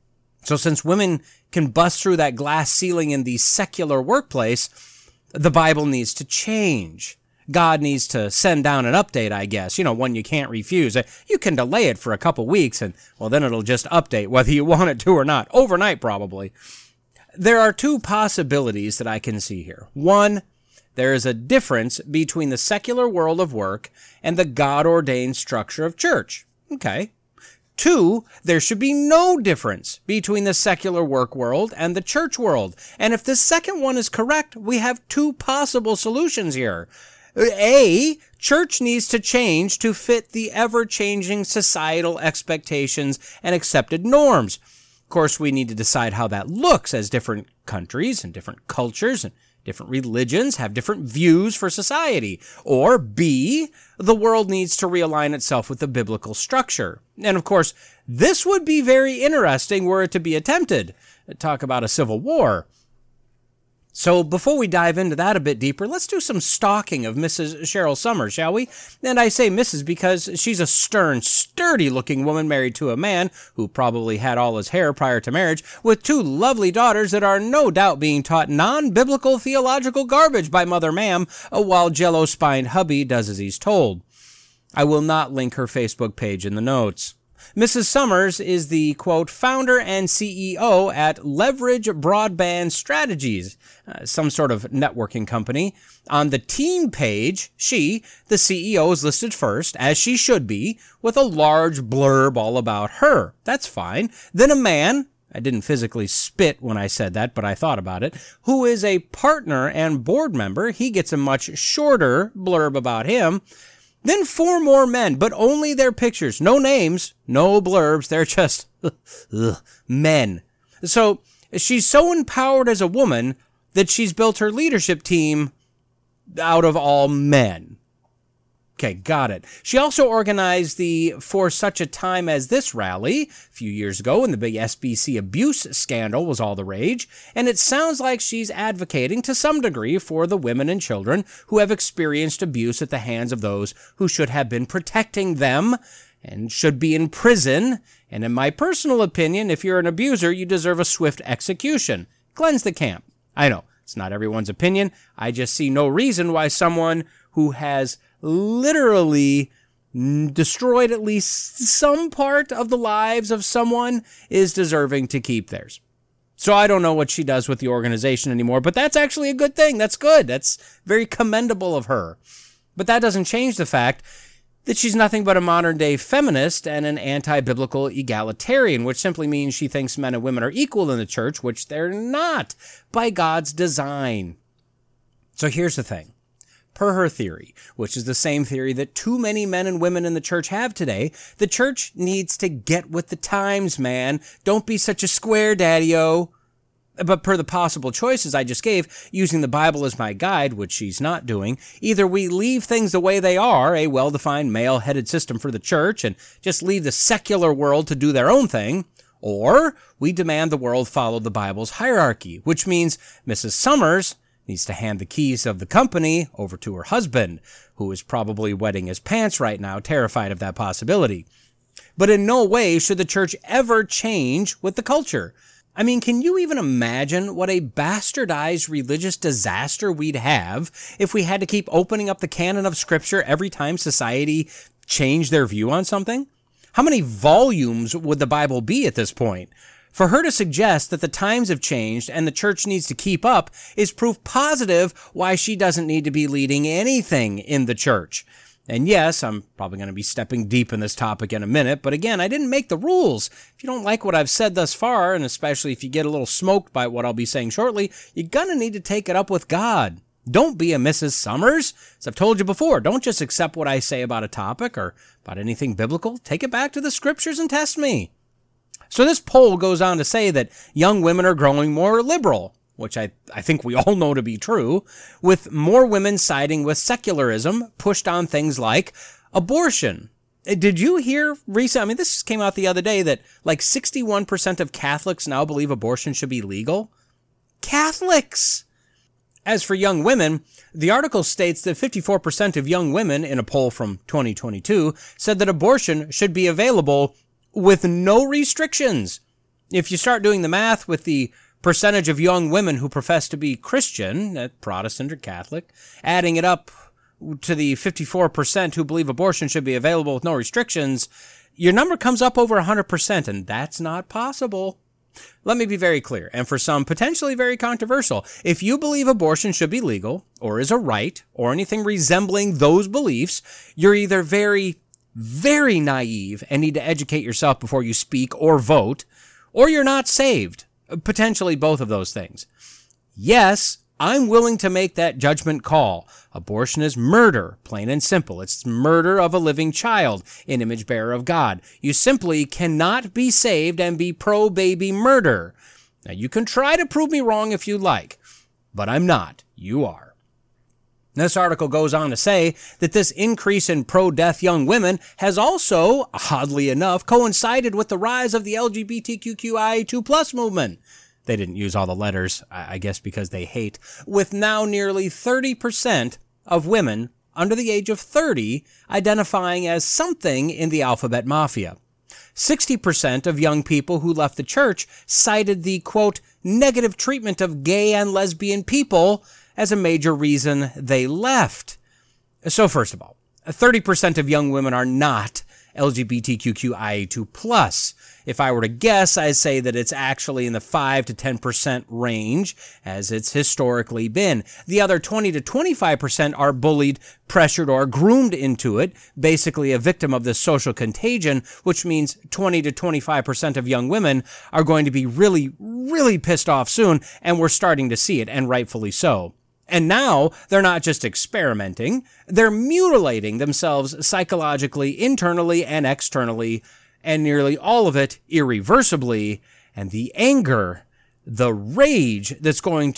S1: So since women can bust through that glass ceiling in the secular workplace, the Bible needs to change. God needs to send down an update, I guess, you know, one you can't refuse. You can delay it for a couple weeks and, well, then it'll just update whether you want it to or not. Overnight, probably. There are two possibilities that I can see here. One, there is a difference between the secular world of work and the God-ordained structure of church. Okay. Two, there should be no difference between the secular work world and the church world. And if the second one is correct, we have two possible solutions here. A, church needs to change to fit the ever-changing societal expectations and accepted norms. Of course, we need to decide how that looks as different countries and different cultures and different religions have different views for society. Or B, the world needs to realign itself with the biblical structure. And of course, this would be very interesting were it to be attempted. Talk about a civil war. So before we dive into that a bit deeper, let's do some stalking of Missus Cheryl Summers, shall we? And I say Missus because she's a stern, sturdy-looking woman married to a man who probably had all his hair prior to marriage, with two lovely daughters that are no doubt being taught non-biblical theological garbage by Mother Ma'am, while jello-spined hubby does as he's told. I will not link her Facebook page in the notes. Missus Summers is the, quote, founder and C E O at Leverage Broadband Strategies, uh, some sort of networking company. On the team page, she, the C E O, is listed first, as she should be, with a large blurb all about her. That's fine. Then a man, I didn't physically spit when I said that, but I thought about it, who is a partner and board member. He gets a much shorter blurb about him. Then four more men, but only their pictures. No names, no blurbs. They're just ugh, men. So she's so empowered as a woman that she's built her leadership team out of all men. Okay, got it. She also organized the For Such a Time as This rally a few years ago when the big S B C abuse scandal was all the rage, and it sounds like she's advocating to some degree for the women and children who have experienced abuse at the hands of those who should have been protecting them and should be in prison. And in my personal opinion, if you're an abuser, you deserve a swift execution. Cleanse the camp. I know, it's not everyone's opinion. I just see no reason why someone who has literally destroyed at least some part of the lives of someone is deserving to keep theirs. So I don't know what she does with the organization anymore, but that's actually a good thing. That's good. That's very commendable of her. But that doesn't change the fact that she's nothing but a modern-day feminist and an anti-biblical egalitarian, which simply means she thinks men and women are equal in the church, which they're not by God's design. So here's the thing. Per her theory, which is the same theory that too many men and women in the church have today, the church needs to get with the times, man. Don't be such a square, daddy-o. But per the possible choices I just gave, using the Bible as my guide, which she's not doing, either we leave things the way they are, a well-defined male-headed system for the church, and just leave the secular world to do their own thing, or we demand the world follow the Bible's hierarchy, which means Missus Summers needs to hand the keys of the company over to her husband, who is probably wetting his pants right now, terrified of that possibility. But in no way should the church ever change with the culture. I mean, can you even imagine what a bastardized religious disaster we'd have if we had to keep opening up the canon of Scripture every time society changed their view on something? How many volumes would the Bible be at this point? For her to suggest that the times have changed and the church needs to keep up is proof positive why she doesn't need to be leading anything in the church. And yes, I'm probably going to be stepping deep in this topic in a minute, but again, I didn't make the rules. If you don't like what I've said thus far, and especially if you get a little smoked by what I'll be saying shortly, you're going to need to take it up with God. Don't be a Missus Summers. As I've told you before, don't just accept what I say about a topic or about anything biblical. Take it back to the Scriptures and test me. So this poll goes on to say that young women are growing more liberal, which I, I think we all know to be true, with more women siding with secularism pushed on things like abortion. Did you hear recently, I mean, this came out the other day, that like sixty-one percent of Catholics now believe abortion should be legal? Catholics! As for young women, the article states that fifty-four percent of young women in a poll from twenty twenty-two said that abortion should be available with no restrictions. If you start doing the math with the percentage of young women who profess to be Christian, Protestant or Catholic, adding it up to the fifty-four percent who believe abortion should be available with no restrictions, your number comes up over one hundred percent, and that's not possible. Let me be very clear, and for some potentially very controversial. If you believe abortion should be legal, or is a right, or anything resembling those beliefs, you're either very, very naive and need to educate yourself before you speak or vote, or you're not saved. Potentially both of those things. Yes, I'm willing to make that judgment call. Abortion is murder, plain and simple. It's murder of a living child, an image bearer of God. You simply cannot be saved and be pro-baby murder. Now, you can try to prove me wrong if you like, but I'm not. You are. This article goes on to say that this increase in pro-death young women has also, oddly enough, coincided with the rise of the L G B T Q Q I A two plus movement. They didn't use all the letters, I guess because they hate, with now nearly thirty percent of women under the age of thirty identifying as something in the alphabet mafia. sixty percent of young people who left the church cited the, quote, negative treatment of gay and lesbian people as a major reason they left. So first of all, thirty percent of young women are not L G B T Q Q I A two plus. If I were to guess, I'd say that it's actually in the five to ten percent range, as it's historically been. The other twenty to twenty-five percent are bullied, pressured, or groomed into it, basically a victim of this social contagion, which means twenty to twenty-five percent of young women are going to be really, really pissed off soon, and we're starting to see it, and rightfully so. And now, they're not just experimenting, they're mutilating themselves psychologically, internally, and externally, and nearly all of it irreversibly. And the anger, the rage that's going to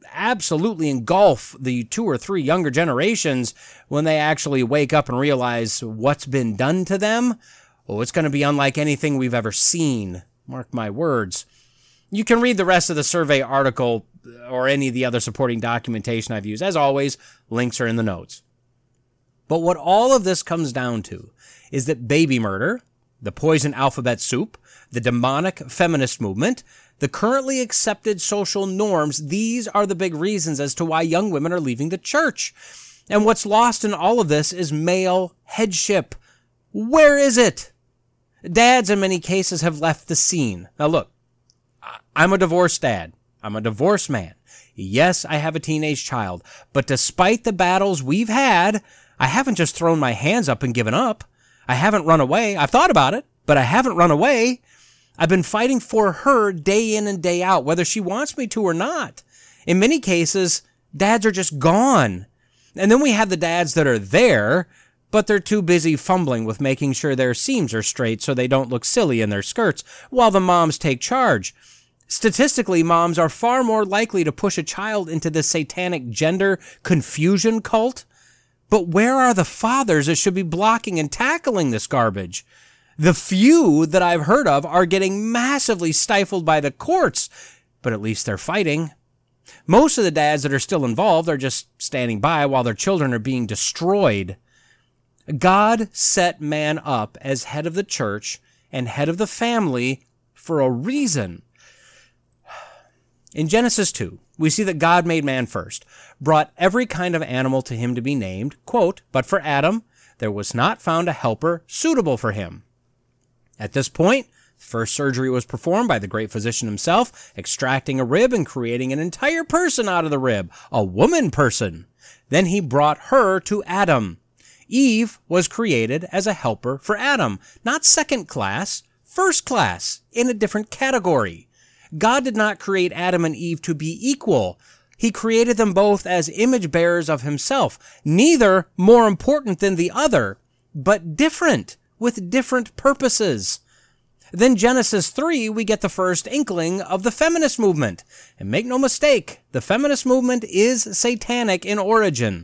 S1: absolutely engulf the two or three younger generations when they actually wake up and realize what's been done to them. Oh, it's going to be unlike anything we've ever seen. Mark my words. You can read the rest of the survey article or any of the other supporting documentation I've used. As always, links are in the notes. But what all of this comes down to is that baby murder, the poison alphabet soup, the demonic feminist movement, the currently accepted social norms, these are the big reasons as to why young women are leaving the church. And what's lost in all of this is male headship. Where is it? Dads, in many cases, have left the scene. Now look, I'm a divorced dad. I'm a divorced man. Yes, I have a teenage child. But despite the battles we've had, I haven't just thrown my hands up and given up. I haven't run away. I've thought about it, but I haven't run away. I've been fighting for her day in and day out, whether she wants me to or not. In many cases, dads are just gone. And then we have the dads that are there, but they're too busy fumbling with making sure their seams are straight so they don't look silly in their skirts, while the moms take charge. Statistically, moms are far more likely to push a child into the satanic gender confusion cult. But where are the fathers that should be blocking and tackling this garbage? The few that I've heard of are getting massively stifled by the courts, but at least they're fighting. Most of the dads that are still involved are just standing by while their children are being destroyed. God set man up as head of the church and head of the family for a reason. In Genesis two, we see that God made man first, brought every kind of animal to him to be named, quote, but for Adam, there was not found a helper suitable for him. At this point, first surgery was performed by the great physician himself, extracting a rib and creating an entire person out of the rib, a woman person. Then he brought her to Adam. Eve was created as a helper for Adam, not second class, first class, in a different category. God did not create Adam and Eve to be equal. He created them both as image bearers of himself, neither more important than the other, but different, with different purposes. Then Genesis three, we get the first inkling of the feminist movement. And make no mistake, the feminist movement is satanic in origin.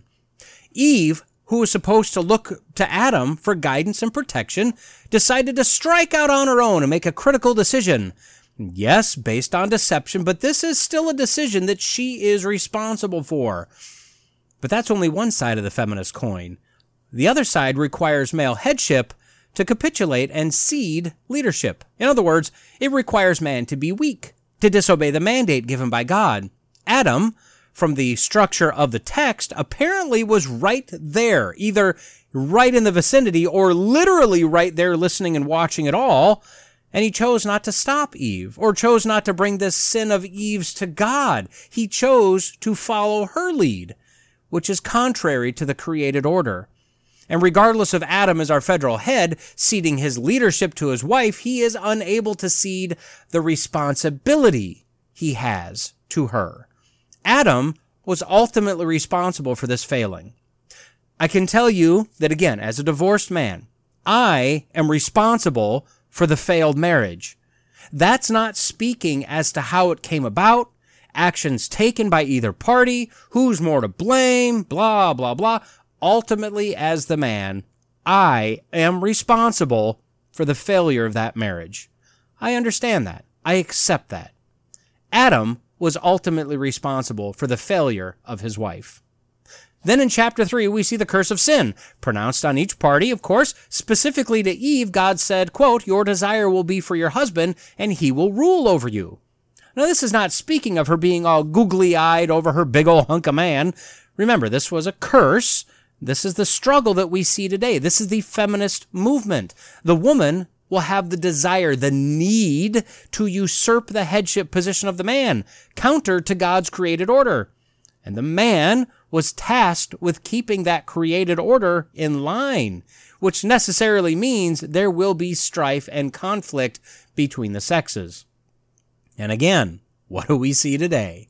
S1: Eve, who was supposed to look to Adam for guidance and protection, decided to strike out on her own and make a critical decision. Yes, based on deception, but this is still a decision that she is responsible for. But that's only one side of the feminist coin. The other side requires male headship to capitulate and cede leadership. In other words, it requires man to be weak, to disobey the mandate given by God. Adam, from the structure of the text, apparently was right there, either right in the vicinity or literally right there listening and watching it all. And he chose not to stop Eve, or chose not to bring this sin of Eve's to God. He chose to follow her lead, which is contrary to the created order. And regardless of Adam as our federal head ceding his leadership to his wife, he is unable to cede the responsibility he has to her. Adam was ultimately responsible for this failing. I can tell you that, again, as a divorced man, I am responsible for the failed marriage. That's not speaking as to how it came about, actions taken by either party, who's more to blame, blah, blah, blah. Ultimately, as the man, I am responsible for the failure of that marriage. I understand that. I accept that. Adam was ultimately responsible for the failure of his wife. Then in chapter three, we see the curse of sin, pronounced on each party, of course. Specifically to Eve, God said, quote, your desire will be for your husband, and he will rule over you. Now, this is not speaking of her being all googly-eyed over her big old hunk of man. Remember, this was a curse. This is the struggle that we see today. This is the feminist movement. The woman will have the desire, the need to usurp the headship position of the man, counter to God's created order. And the man was tasked with keeping that created order in line, which necessarily means there will be strife and conflict between the sexes. And again, what do we see today?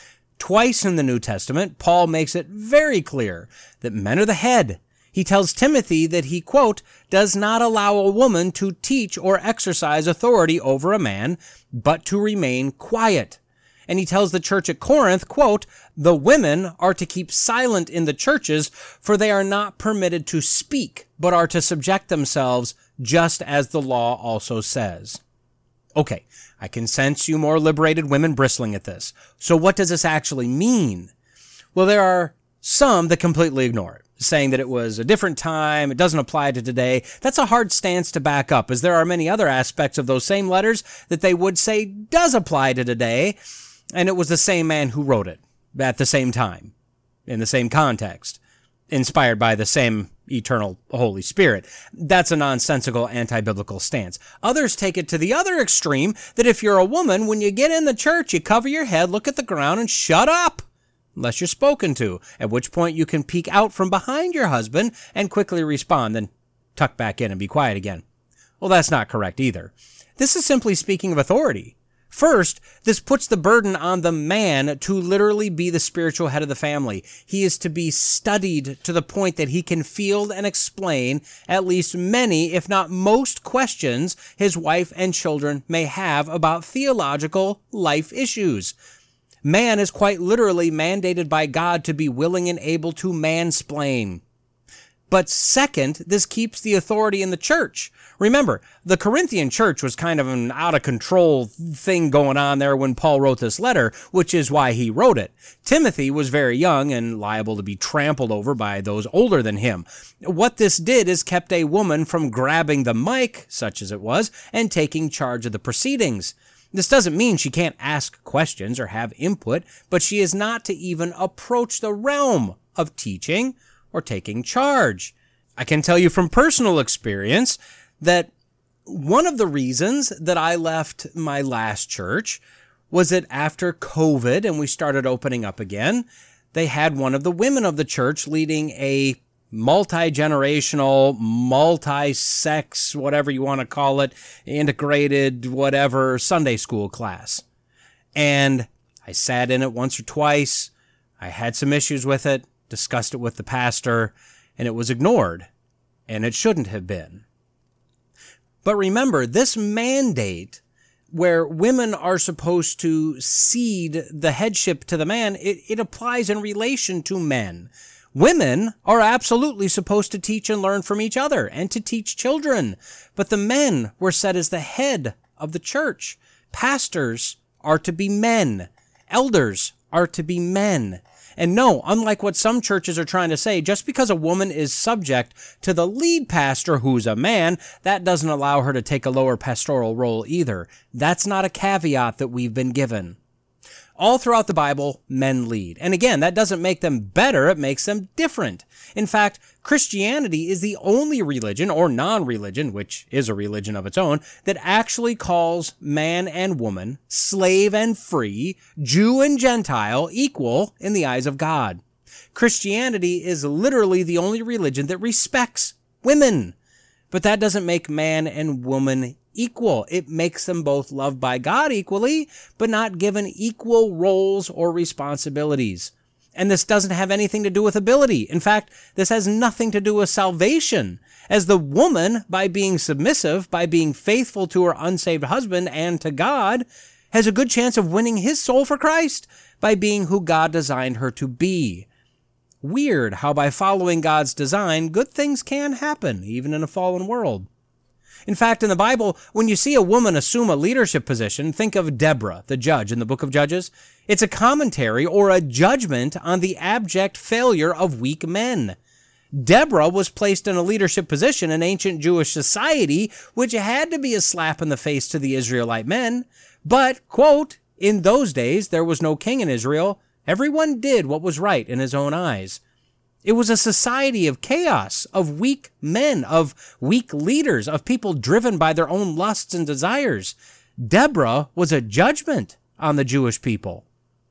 S1: Twice in the New Testament, Paul makes it very clear that men are the head. He tells Timothy that he, quote, does not allow a woman to teach or exercise authority over a man, but to remain quiet. And he tells the church at Corinth, quote, "The women are to keep silent in the churches, for they are not permitted to speak, but are to subject themselves, just as the law also says." Okay, I can sense you more liberated women bristling at this. So what does this actually mean? Well, there are some that completely ignore it, saying that it was a different time, it doesn't apply to today. That's a hard stance to back up, as there are many other aspects of those same letters that they would say does apply to today, and it was the same man who wrote it at the same time, in the same context, inspired by the same eternal Holy Spirit. That's a nonsensical anti-biblical stance. Others take it to the other extreme, that if you're a woman, when you get in the church, you cover your head, look at the ground, and shut up, unless you're spoken to, at which point you can peek out from behind your husband and quickly respond, then tuck back in and be quiet again. Well, that's not correct either. This is simply speaking of authority. First, this puts the burden on the man to literally be the spiritual head of the family. He is to be studied to the point that he can field and explain at least many, if not most, questions his wife and children may have about theological life issues. Man is quite literally mandated by God to be willing and able to mansplain. But second, this keeps the authority in the church. Remember, the Corinthian church was kind of an out-of-control thing going on there when Paul wrote this letter, which is why he wrote it. Timothy was very young and liable to be trampled over by those older than him. What this did is kept a woman from grabbing the mic, such as it was, and taking charge of the proceedings. This doesn't mean she can't ask questions or have input, but she is not to even approach the realm of teaching or taking charge. I can tell you from personal experience that one of the reasons that I left my last church was that after COVID and we started opening up again, they had one of the women of the church leading a multi-generational, multi-sex, whatever you want to call it, integrated, whatever, Sunday school class. And I sat in it once or twice. I had some issues with it, discussed it with the pastor, and it was ignored, and it shouldn't have been. But remember, this mandate where women are supposed to cede the headship to the man, it, it applies in relation to men. Women are absolutely supposed to teach and learn from each other and to teach children, but the men were set as the head of the church. Pastors are to be men. Elders are to be men. And no, unlike what some churches are trying to say, just because a woman is subject to the lead pastor who's a man, that doesn't allow her to take a lower pastoral role either. That's not a caveat that we've been given. All throughout the Bible, men lead. And again, that doesn't make them better, it makes them different. In fact, Christianity is the only religion, or non-religion, which is a religion of its own, that actually calls man and woman, slave and free, Jew and Gentile, equal in the eyes of God. Christianity is literally the only religion that respects women. But that doesn't make man and woman equal. It makes them both loved by God equally, but not given equal roles or responsibilities. And this doesn't have anything to do with ability. In fact, this has nothing to do with salvation, as the woman, by being submissive, by being faithful to her unsaved husband and to God, has a good chance of winning his soul for Christ by being who God designed her to be. Weird how by following God's design, good things can happen, even in a fallen world. In fact, in the Bible, when you see a woman assume a leadership position, think of Deborah, the judge in the book of Judges. It's a commentary or a judgment on the abject failure of weak men. Deborah was placed in a leadership position in ancient Jewish society, which had to be a slap in the face to the Israelite men. But, quote, in those days there was no king in Israel. Everyone did what was right in his own eyes. It was a society of chaos, of weak men, of weak leaders, of people driven by their own lusts and desires. Deborah was a judgment on the Jewish people.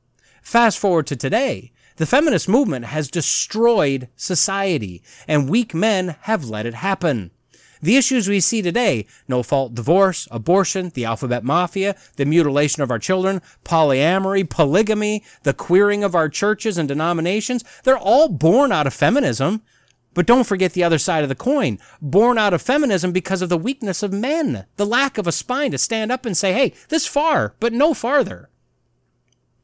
S1: Fast forward to today, the feminist movement has destroyed society, and weak men have let it happen. The issues we see today, no-fault divorce, abortion, the alphabet mafia, the mutilation of our children, polyamory, polygamy, the queering of our churches and denominations, they're all born out of feminism. But don't forget the other side of the coin, born out of feminism because of the weakness of men, the lack of a spine to stand up and say, hey, this far, but no farther.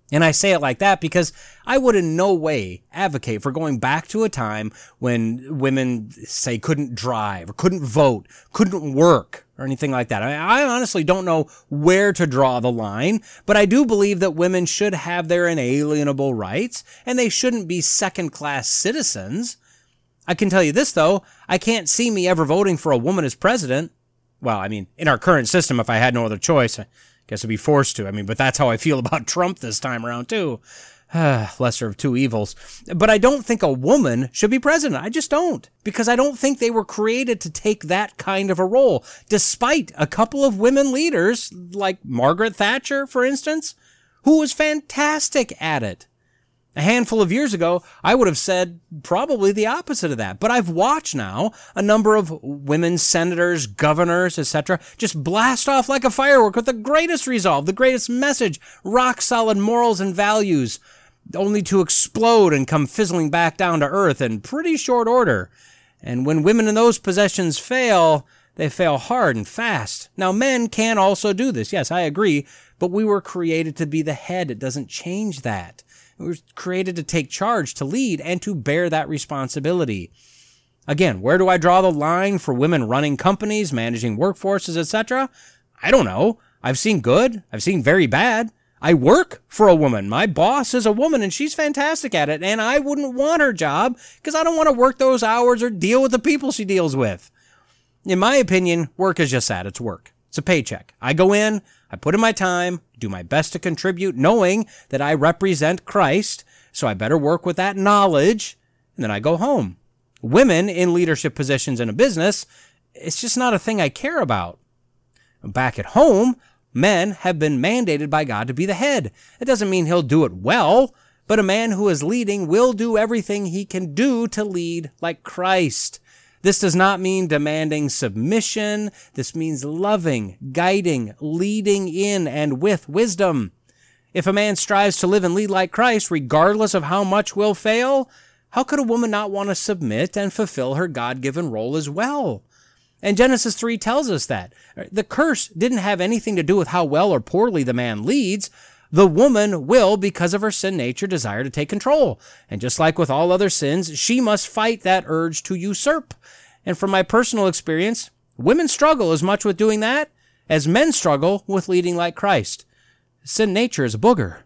S1: And I say it like that because I would in no way advocate for going back to a time when women, say, couldn't drive or couldn't vote, couldn't work or anything like that. I, I honestly don't know where to draw the line, but I do believe that women should have their inalienable rights and they shouldn't be second-class citizens. I can tell you this, though. I can't see me ever voting for a woman as president. Well, I mean, in our current system, if I had no other choice, I guess I'd be forced to. I mean, but that's how I feel about Trump this time around, too. Lesser of two evils. But I don't think a woman should be president. I just don't. Because I don't think they were created to take that kind of a role. Despite a couple of women leaders, like Margaret Thatcher, for instance, who was fantastic at it. A handful of years ago, I would have said probably the opposite of that. But I've watched now a number of women senators, governors, et cetera just blast off like a firework with the greatest resolve, the greatest message, rock-solid morals and values, only to explode and come fizzling back down to earth in pretty short order. And when women in those positions fail, they fail hard and fast. Now, men can also do this. Yes, I agree. But we were created to be the head. It doesn't change that. We were created to take charge, to lead, and to bear that responsibility. Again, where do I draw the line for women running companies, managing workforces, et cetera? I don't know. I've seen good. I've seen very bad. I work for a woman. My boss is a woman, and she's fantastic at it, and I wouldn't want her job because I don't want to work those hours or deal with the people she deals with. In my opinion, work is just that. It's work. It's a paycheck. I go in, I put in my time, do my best to contribute, knowing that I represent Christ, so I better work with that knowledge, and then I go home. Women in leadership positions in a business, it's just not a thing I care about. Back at home, men have been mandated by God to be the head. It doesn't mean he'll do it well, but a man who is leading will do everything he can do to lead like Christ. This does not mean demanding submission. This means loving, guiding, leading in and with wisdom. If a man strives to live and lead like Christ, regardless of how much will fail, how could a woman not want to submit and fulfill her God-given role as well? And Genesis three tells us that. The curse didn't have anything to do with how well or poorly the man leads. The woman will, because of her sin nature, desire to take control. And just like with all other sins, she must fight that urge to usurp. And from my personal experience, women struggle as much with doing that as men struggle with leading like Christ. Sin nature is a booger.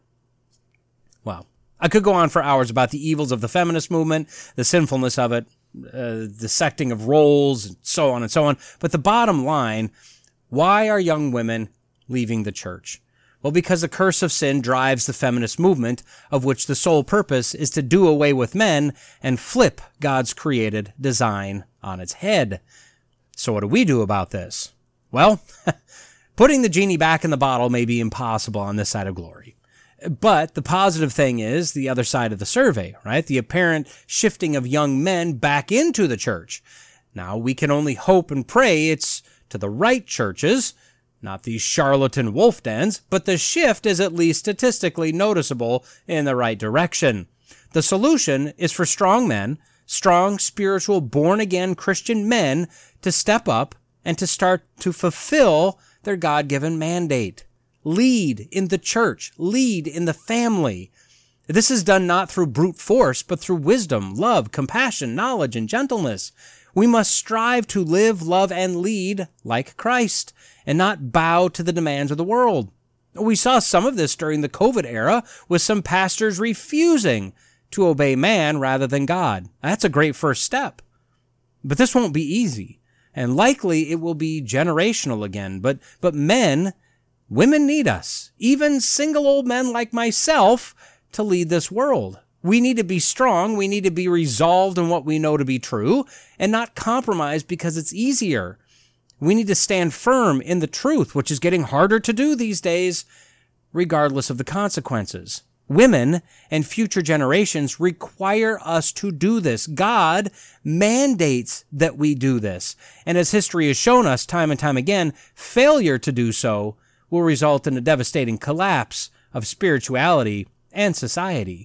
S1: Well, I could go on for hours about the evils of the feminist movement, the sinfulness of it, uh, the secting of roles, and so on and so on. But the bottom line, why are young women leaving the church? Well, because the curse of sin drives the feminist movement, of which the sole purpose is to do away with men and flip God's created design on its head. So what do we do about this? Well, putting the genie back in the bottle may be impossible on this side of glory. But the positive thing is the other side of the survey, right? The apparent shifting of young men back into the church. Now, we can only hope and pray it's to the right churches, not these charlatan wolf dens, but the shift is at least statistically noticeable in the right direction. The solution is for strong men, strong, spiritual, born-again Christian men to step up and to start to fulfill their God-given mandate. Lead in the church. Lead in the family. This is done not through brute force, but through wisdom, love, compassion, knowledge, and gentleness. We must strive to live, love, and lead like Christ, and not bow to the demands of the world. We saw some of this during the COVID era, with some pastors refusing to obey man rather than God. That's a great first step. But this won't be easy, and likely it will be generational again. But, but men, women need us, even single old men like myself, to lead this world. We need to be strong. We need to be resolved in what we know to be true and not compromise because it's easier. We need to stand firm in the truth, which is getting harder to do these days, regardless of the consequences. Women and future generations require us to do this. God mandates that we do this. And as history has shown us time and time again, failure to do so will result in a devastating collapse of spirituality and society.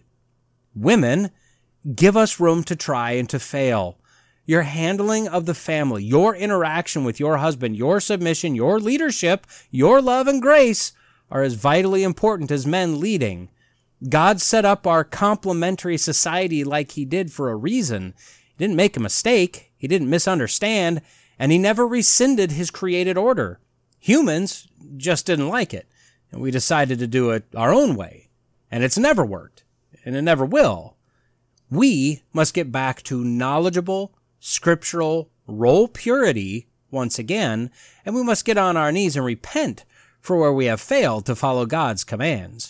S1: Women, give us room to try and to fail. Your handling of the family, your interaction with your husband, your submission, your leadership, your love and grace are as vitally important as men leading. God set up our complementary society like he did for a reason. He didn't make a mistake, he didn't misunderstand, and he never rescinded his created order. Humans just didn't like it, and we decided to do it our own way. And it's never worked, and it never will. We must get back to knowledgeable, scriptural, role purity once again, and we must get on our knees and repent for where we have failed to follow God's commands.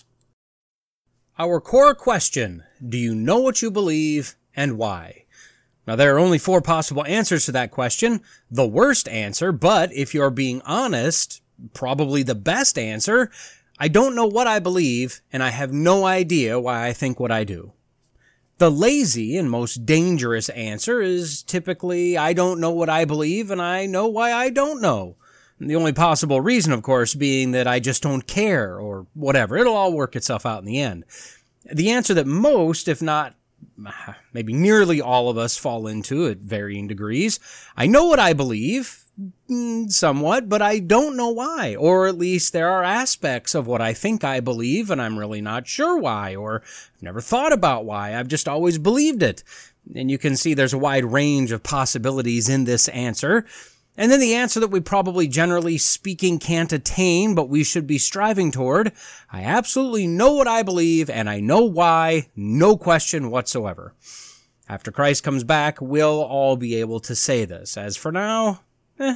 S1: Our core question, do you know what you believe and why? Now, there are only four possible answers to that question. The worst answer, but if you're being honest, probably the best answer, I don't know what I believe, and I have no idea why I think what I do. The lazy and most dangerous answer is typically, I don't know what I believe, and I know why I don't know. The only possible reason, of course, being that I just don't care, or whatever. It'll all work itself out in the end. The answer that most, if not maybe nearly all of us fall into at varying degrees, I know what I believe, somewhat, but I don't know why. Or at least there are aspects of what I think I believe, and I'm really not sure why, or I've never thought about why. I've just always believed it. And you can see there's a wide range of possibilities in this answer. And then the answer that we probably generally speaking can't attain, but we should be striving toward. I absolutely know what I believe, and I know why, no question whatsoever. After Christ comes back, we'll all be able to say this. As for now, eh.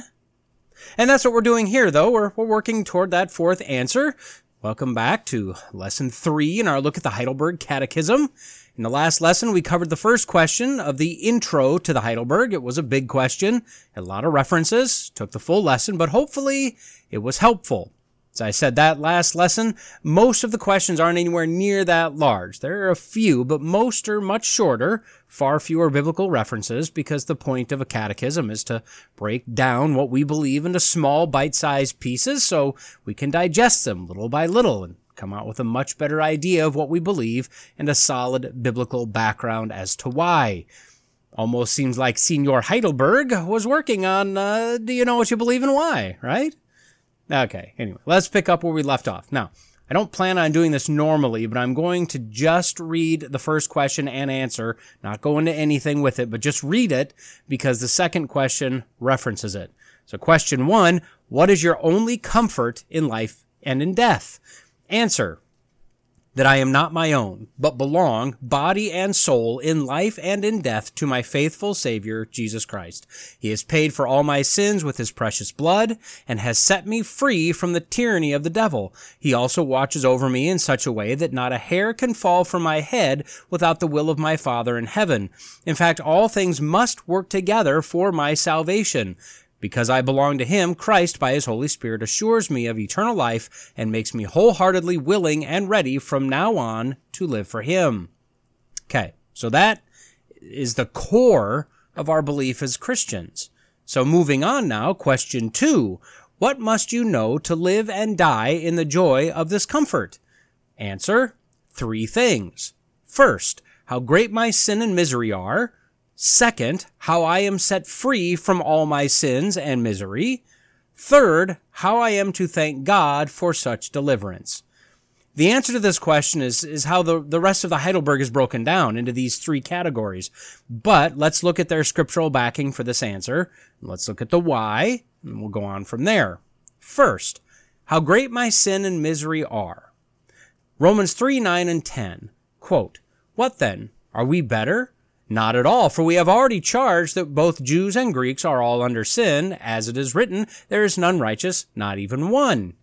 S1: And that's what we're doing here, though. We're, we're working toward that fourth answer. Welcome back to Lesson three in our look at the Heidelberg Catechism. In the last lesson, we covered the first question of the intro to the Heidelberg. It was a big question, a lot of references, took the full lesson, but hopefully it was helpful. As I said that last lesson, most of the questions aren't anywhere near that large. There are a few, but most are much shorter, far fewer biblical references, because the point of a catechism is to break down what we believe into small bite-sized pieces so we can digest them little by little and come out with a much better idea of what we believe and a solid biblical background as to why. Almost seems like Senior Heidelberg was working on, uh, do you know what you believe and why, right? Okay, anyway, let's pick up where we left off. Now, I don't plan on doing this normally, but I'm going to just read the first question and answer, not go into anything with it, but just read it because the second question references it. So question one, what is your only comfort in life and in death? Answer, that I am not my own, but belong, body and soul, in life and in death, to my faithful Savior, Jesus Christ. He has paid for all my sins with his precious blood, and has set me free from the tyranny of the devil. He also watches over me in such a way that not a hair can fall from my head without the will of my Father in heaven. In fact, all things must work together for my salvation. Because I belong to him, Christ, by his Holy Spirit, assures me of eternal life and makes me wholeheartedly willing and ready from now on to live for him. Okay, so that is the core of our belief as Christians. So moving on now, question two. What must you know to live and die in the joy of this comfort? Answer, three things. First, how great my sin and misery are. Second, how I am set free from all my sins and misery. Third, how I am to thank God for such deliverance. The answer to this question is, is how the, the rest of the Heidelberg is broken down into these three categories. But let's look at their scriptural backing for this answer. Let's look at the why, and we'll go on from there. First, how great my sin and misery are. Romans three, nine, and ten. Quote, what then? Are we better? Not at all, for we have already charged that both Jews and Greeks are all under sin, as it is written, there is none righteous, not even one.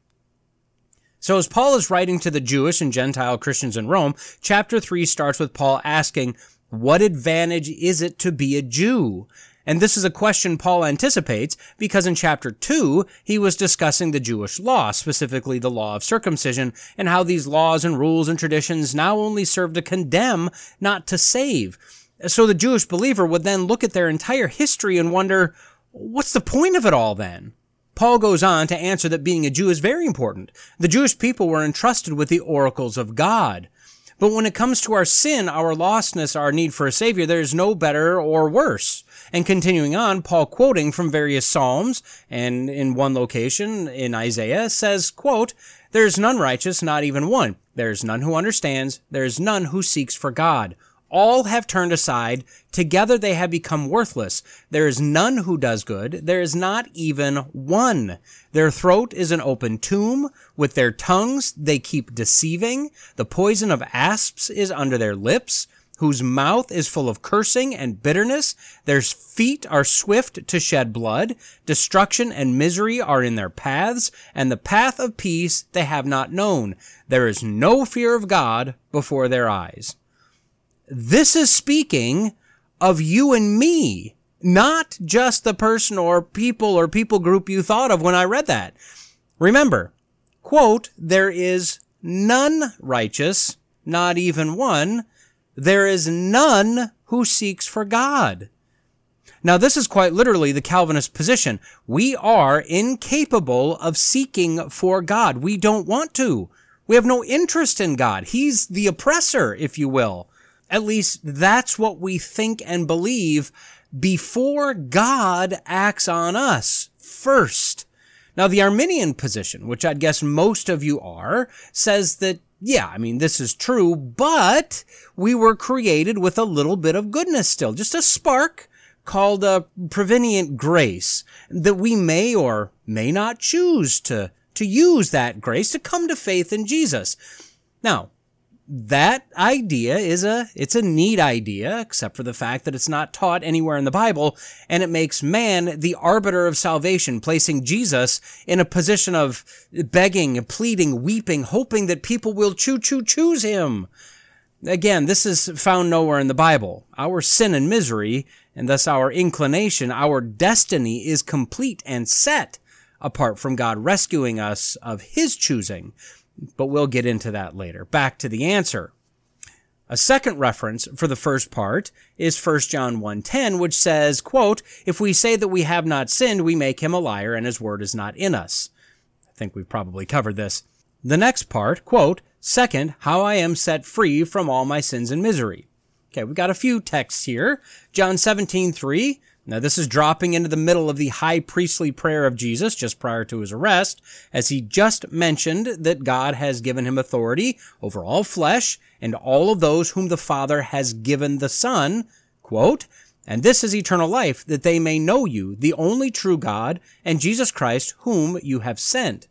S1: So as Paul is writing to the Jewish and Gentile Christians in Rome, chapter three starts with Paul asking, what advantage is it to be a Jew? And this is a question Paul anticipates because in chapter two, he was discussing the Jewish law, specifically the law of circumcision, and how these laws and rules and traditions now only serve to condemn, not to save. So the Jewish believer would then look at their entire history and wonder, what's the point of it all then? Paul goes on to answer that being a Jew is very important. The Jewish people were entrusted with the oracles of God. But when it comes to our sin, our lostness, our need for a Savior, there is no better or worse. And continuing on, Paul, quoting from various Psalms, and in one location in Isaiah, says, quote, there is none righteous, not even one. There is none who understands. There is none who seeks for God. All have turned aside. Together they have become worthless. There is none who does good. There is not even one. Their throat is an open tomb. With their tongues they keep deceiving. The poison of asps is under their lips, whose mouth is full of cursing and bitterness. Their feet are swift to shed blood. Destruction and misery are in their paths, and the path of peace they have not known. There is no fear of God before their eyes. This is speaking of you and me, not just the person or people or people group you thought of when I read that. Remember, quote, there is none righteous, not even one. There is none who seeks for God. Now, this is quite literally the Calvinist position. We are incapable of seeking for God. We don't want to. We have no interest in God. He's the oppressor, if you will. At least that's what we think and believe before God acts on us first. Now, the Arminian position, which I'd guess most of you are, says that, yeah, I mean, this is true, but we were created with a little bit of goodness still, just a spark called a prevenient grace that we may or may not choose to, to use that grace to come to faith in Jesus. Now, that idea is a, it's a neat idea, except for the fact that it's not taught anywhere in the Bible, and it makes man the arbiter of salvation, placing Jesus in a position of begging, pleading, weeping, hoping that people will choo-choo-choose him. Again, this is found nowhere in the Bible. Our sin and misery, and thus our inclination, our destiny is complete and set, apart from God rescuing us of his choosing. But we'll get into that later. Back to the answer. A second reference for the first part is First John one ten, which says, quote, if we say that we have not sinned, we make him a liar, and his word is not in us. I think we've probably covered this. The next part, quote, second, how I am set free from all my sins and misery. Okay, we've got a few texts here. John seventeen three. Now, this is dropping into the middle of the high priestly prayer of Jesus just prior to his arrest, as he just mentioned that God has given him authority over all flesh and all of those whom the Father has given the Son, quote, and this is eternal life, that they may know you, the only true God, and Jesus Christ, whom you have sent.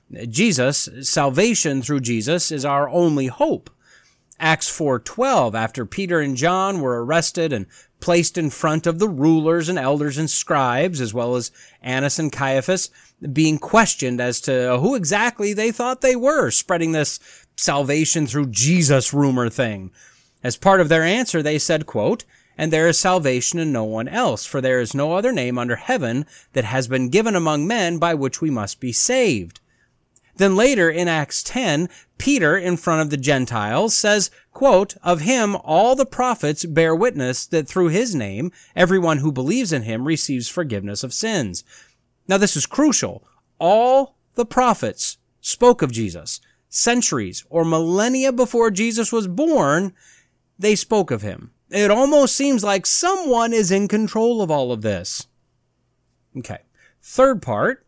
S1: Jesus, salvation through Jesus, is our only hope. Acts four twelve, after Peter and John were arrested and placed in front of the rulers and elders and scribes, as well as Annas and Caiaphas, being questioned as to who exactly they thought they were, spreading this salvation through Jesus rumor thing. As part of their answer, they said, quote, and there is salvation in no one else, for there is no other name under heaven that has been given among men by which we must be saved. Then later in Acts ten, Peter, in front of the Gentiles, says, quote, of him all the prophets bear witness that through his name, everyone who believes in him receives forgiveness of sins. Now this is crucial. All the prophets spoke of Jesus. Centuries or millennia before Jesus was born, they spoke of him. It almost seems like someone is in control of all of this. Okay. Third part,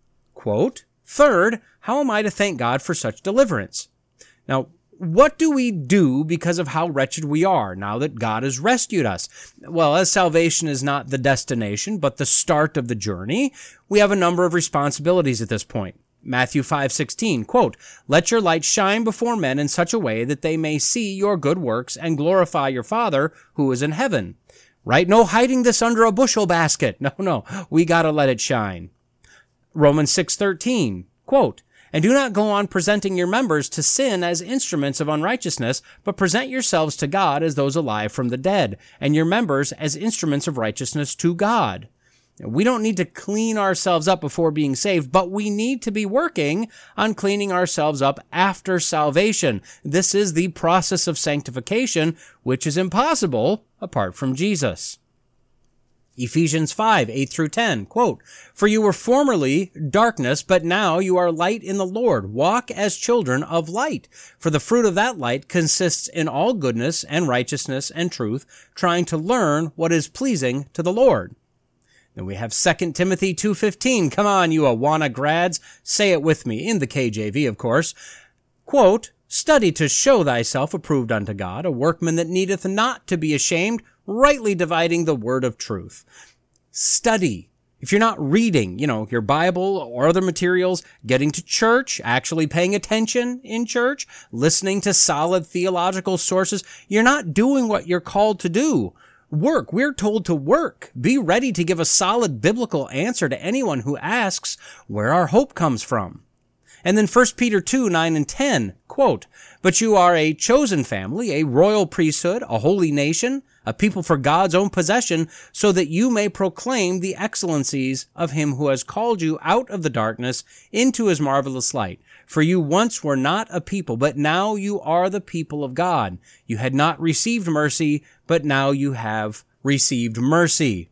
S1: quote, third, how am I to thank God for such deliverance? Now, what do we do because of how wretched we are now that God has rescued us? Well, as salvation is not the destination, but the start of the journey, we have a number of responsibilities at this point. Matthew five sixteen, quote, let your light shine before men in such a way that they may see your good works and glorify your Father who is in heaven. Right? No hiding this under a bushel basket. No, no, we gotta let it shine. Romans six thirteen, quote, and do not go on presenting your members to sin as instruments of unrighteousness, but present yourselves to God as those alive from the dead, and your members as instruments of righteousness to God. We don't need to clean ourselves up before being saved, but we need to be working on cleaning ourselves up after salvation. This is the process of sanctification, which is impossible apart from Jesus. Ephesians five, eight through ten, quote, for you were formerly darkness, but now you are light in the Lord. Walk as children of light. For the fruit of that light consists in all goodness and righteousness and truth, trying to learn what is pleasing to the Lord. Then we have Second Timothy two fifteen. Come on, you Awana grads. Say it with me, in the K J V, of course. Quote, Study to show thyself approved unto God, a workman that needeth not to be ashamed, rightly dividing the word of truth. Study. If you're not reading, you know, your Bible or other materials, getting to church, actually paying attention in church, listening to solid theological sources, you're not doing what you're called to do. Work. We're told to work. Be ready to give a solid biblical answer to anyone who asks where our hope comes from. And then First Peter two, nine and ten, quote, "But you are a chosen family, a royal priesthood, a holy nation, a people for God's own possession, so that you may proclaim the excellencies of him who has called you out of the darkness into his marvelous light. For you once were not a people, but now you are the people of God. You had not received mercy, but now you have received mercy."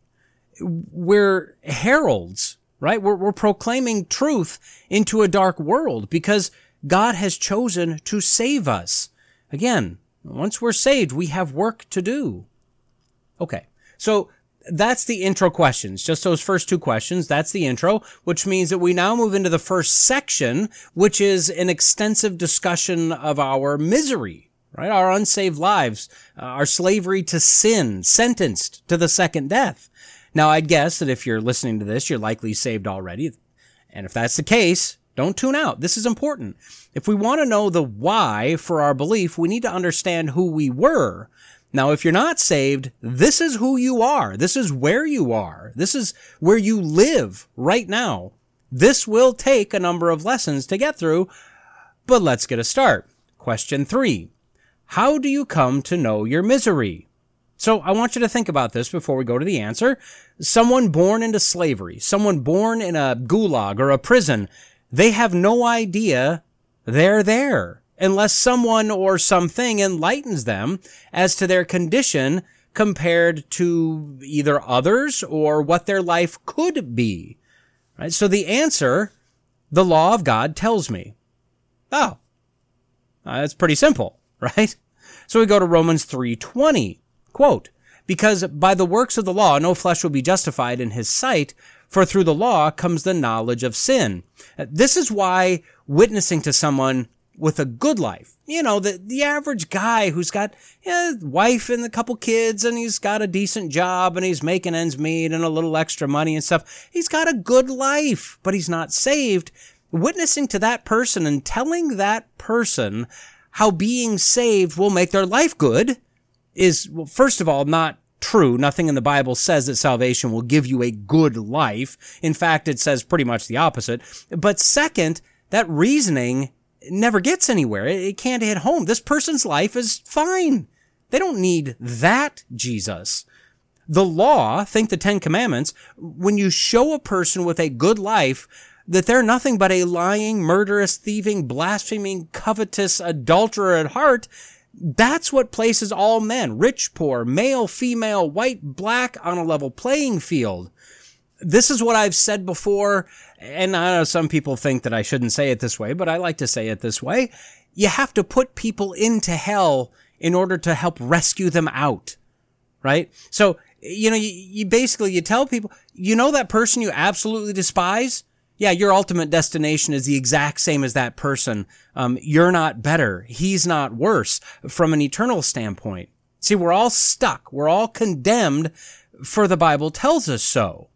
S1: We're heralds, right? We're, we're proclaiming truth into a dark world because God has chosen to save us. Again, once we're saved, we have work to do. Okay, so that's the intro questions, just those first two questions. That's the intro, which means that we now move into the first section, which is an extensive discussion of our misery, right? Our unsaved lives, uh, our slavery to sin, sentenced to the second death. Now, I'd guess that if you're listening to this, you're likely saved already. And if that's the case, don't tune out. This is important. If we want to know the why for our belief, we need to understand who we were. Now, if you're not saved, this is who you are. This is where you are. This is where you live right now. This will take a number of lessons to get through, but let's get a start. Question three. How do you come to know your misery? So I want you to think about this before we go to the answer. Someone born into slavery, someone born in a gulag or a prison, they have no idea they're there unless someone or something enlightens them as to their condition compared to either others or what their life could be. Right? So the answer, the law of God tells me. Oh, uh, that's pretty simple, right? So we go to Romans three twenty. Quote, "Because by the works of the law no flesh will be justified in his sight, for through the law comes the knowledge of sin." This is why witnessing to someone with a good life, you know, the, the average guy who's got a wife and a couple kids and he's got a decent job and he's making ends meet and a little extra money and stuff. He's got a good life, but he's not saved. Witnessing to that person and telling that person how being saved will make their life good is, well, first of all, not true. Nothing in the Bible says that salvation will give you a good life. In fact, it says pretty much the opposite. But second, that reasoning never gets anywhere. It can't hit home. This person's life is fine. They don't need that Jesus. The law, think the Ten Commandments, when you show a person with a good life that they're nothing but a lying, murderous, thieving, blaspheming, covetous adulterer at heart, that's what places all men, rich, poor, male, female, white, black, on a level playing field. This is what I've said before, and I know some people think that I shouldn't say it this way, but I like to say it this way. You have to put people into hell in order to help rescue them out, right? So, you know, you, you basically, you tell people, you know that person you absolutely despise? Yeah, your ultimate destination is the exact same as that person. Um, you're not better. He's not worse from an eternal standpoint. See, we're all stuck. We're all condemned, for the Bible tells us so.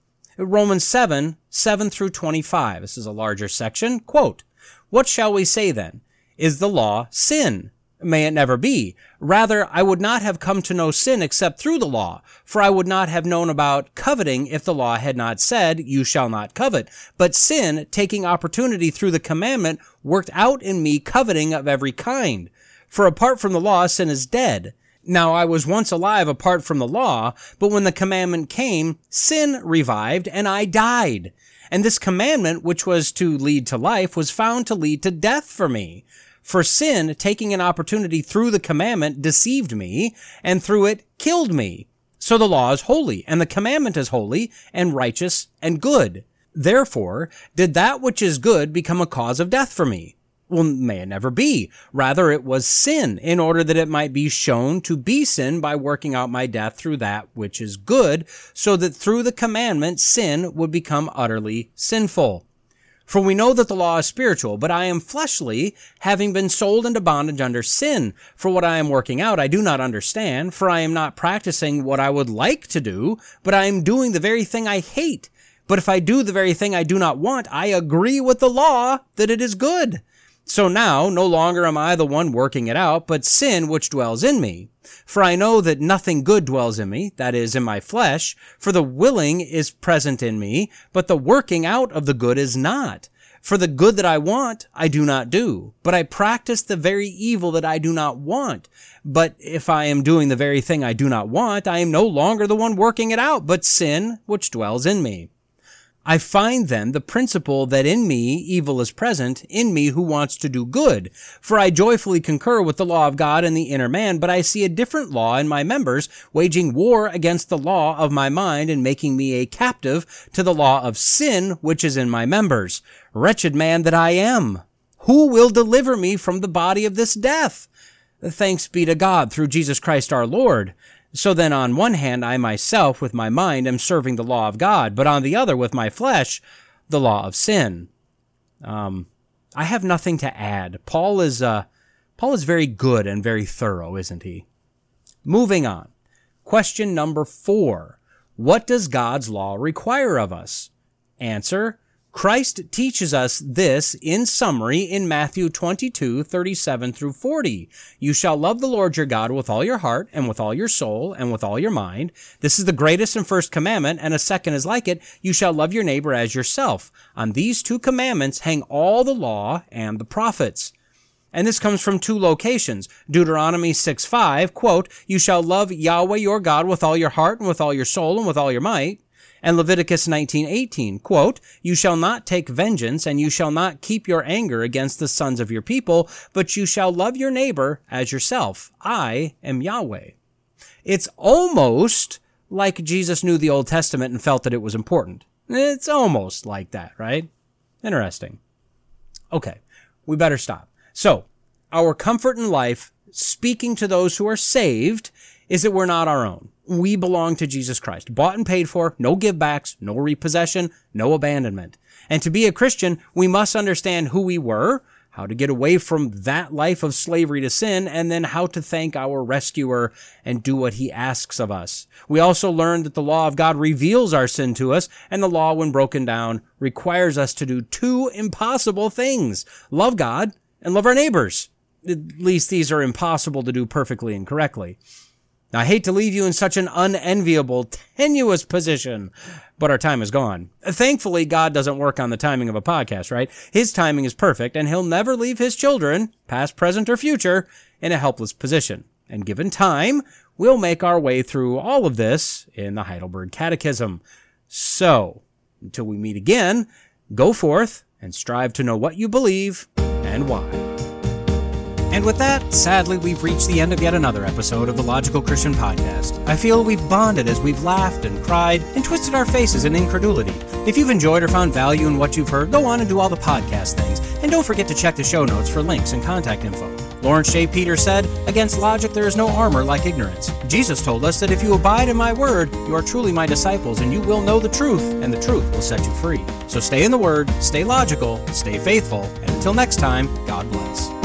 S1: Romans seven, seven through twenty-five. This is a larger section. Quote, "What shall we say then? Is the law sin? May it never be. Rather, I would not have come to know sin except through the law, for I would not have known about coveting if the law had not said, 'You shall not covet.' But sin, taking opportunity through the commandment, worked out in me coveting of every kind. For apart from the law, sin is dead. Now I was once alive apart from the law, but when the commandment came, sin revived, and I died. And this commandment, which was to lead to life, was found to lead to death for me. For sin, taking an opportunity through the commandment, deceived me, and through it killed me. So the law is holy, and the commandment is holy, and righteous, and good. Therefore, did that which is good become a cause of death for me? Well, may it never be. Rather, it was sin, in order that it might be shown to be sin by working out my death through that which is good, so that through the commandment sin would become utterly sinful. For we know that the law is spiritual, but I am fleshly, having been sold into bondage under sin. For what I am working out I do not understand, for I am not practicing what I would like to do, but I am doing the very thing I hate. But if I do the very thing I do not want, I agree with the law that it is good. So now, no longer am I the one working it out, but sin which dwells in me. For I know that nothing good dwells in me, that is, in my flesh, for the willing is present in me, but the working out of the good is not. For the good that I want, I do not do, but I practice the very evil that I do not want. But if I am doing the very thing I do not want, I am no longer the one working it out, but sin which dwells in me. I find then the principle that in me evil is present, in me who wants to do good. For I joyfully concur with the law of God in the inner man, but I see a different law in my members, waging war against the law of my mind and making me a captive to the law of sin which is in my members. Wretched man that I am! Who will deliver me from the body of this death? Thanks be to God through Jesus Christ our Lord. So then on one hand, I myself with my mind am serving the law of God, but on the other with my flesh, the law of sin. Um, I have nothing to add. Paul is, uh, Paul is very good and very thorough, isn't he? Moving on. Question number four. What does God's law require of us? Answer. Christ teaches us this in summary in Matthew twenty-two, thirty-seven through forty. You shall love the Lord your God with all your heart and with all your soul and with all your mind. This is the greatest and first commandment, and a second is like it. You shall love your neighbor as yourself. On these two commandments hang all the law and the prophets. And this comes from two locations. Deuteronomy six five, quote, you shall love Yahweh your God with all your heart and with all your soul and with all your might. And Leviticus nineteen eighteen, quote, you shall not take vengeance, and you shall not keep your anger against the sons of your people, but you shall love your neighbor as yourself. I am Yahweh. It's almost like Jesus knew the Old Testament and felt that it was important. It's almost like that, right? Interesting. Okay, we better stop. So, our comfort in life, speaking to those who are saved, is that we're not our own. We belong to Jesus Christ. Bought and paid for, no givebacks, no repossession, no abandonment. And to be a Christian, we must understand who we were, how to get away from that life of slavery to sin, and then how to thank our rescuer and do what he asks of us. We also learned that the law of God reveals our sin to us, and the law, when broken down, requires us to do two impossible things: love God and love our neighbors. At least these are impossible to do perfectly and correctly. Now, I hate to leave you in such an unenviable, tenuous position, but our time is gone. Thankfully, God doesn't work on the timing of a podcast, right? His timing is perfect, and he'll never leave his children, past, present, or future, in a helpless position. And given time, we'll make our way through all of this in the Heidelberg Catechism. So, until we meet again, go forth and strive to know what you believe and why. And with that, sadly, we've reached the end of yet another episode of the Logical Christian Podcast. I feel we've bonded as we've laughed and cried and twisted our faces in incredulity. If you've enjoyed or found value in what you've heard, go on and do all the podcast things. And don't forget to check the show notes for links and contact info. Lawrence J. Peter said, against logic there is no armor like ignorance. Jesus told us that if you abide in my word, you are truly my disciples, and you will know the truth, and the truth will set you free. So stay in the word, stay logical, stay faithful, and until next time, God bless.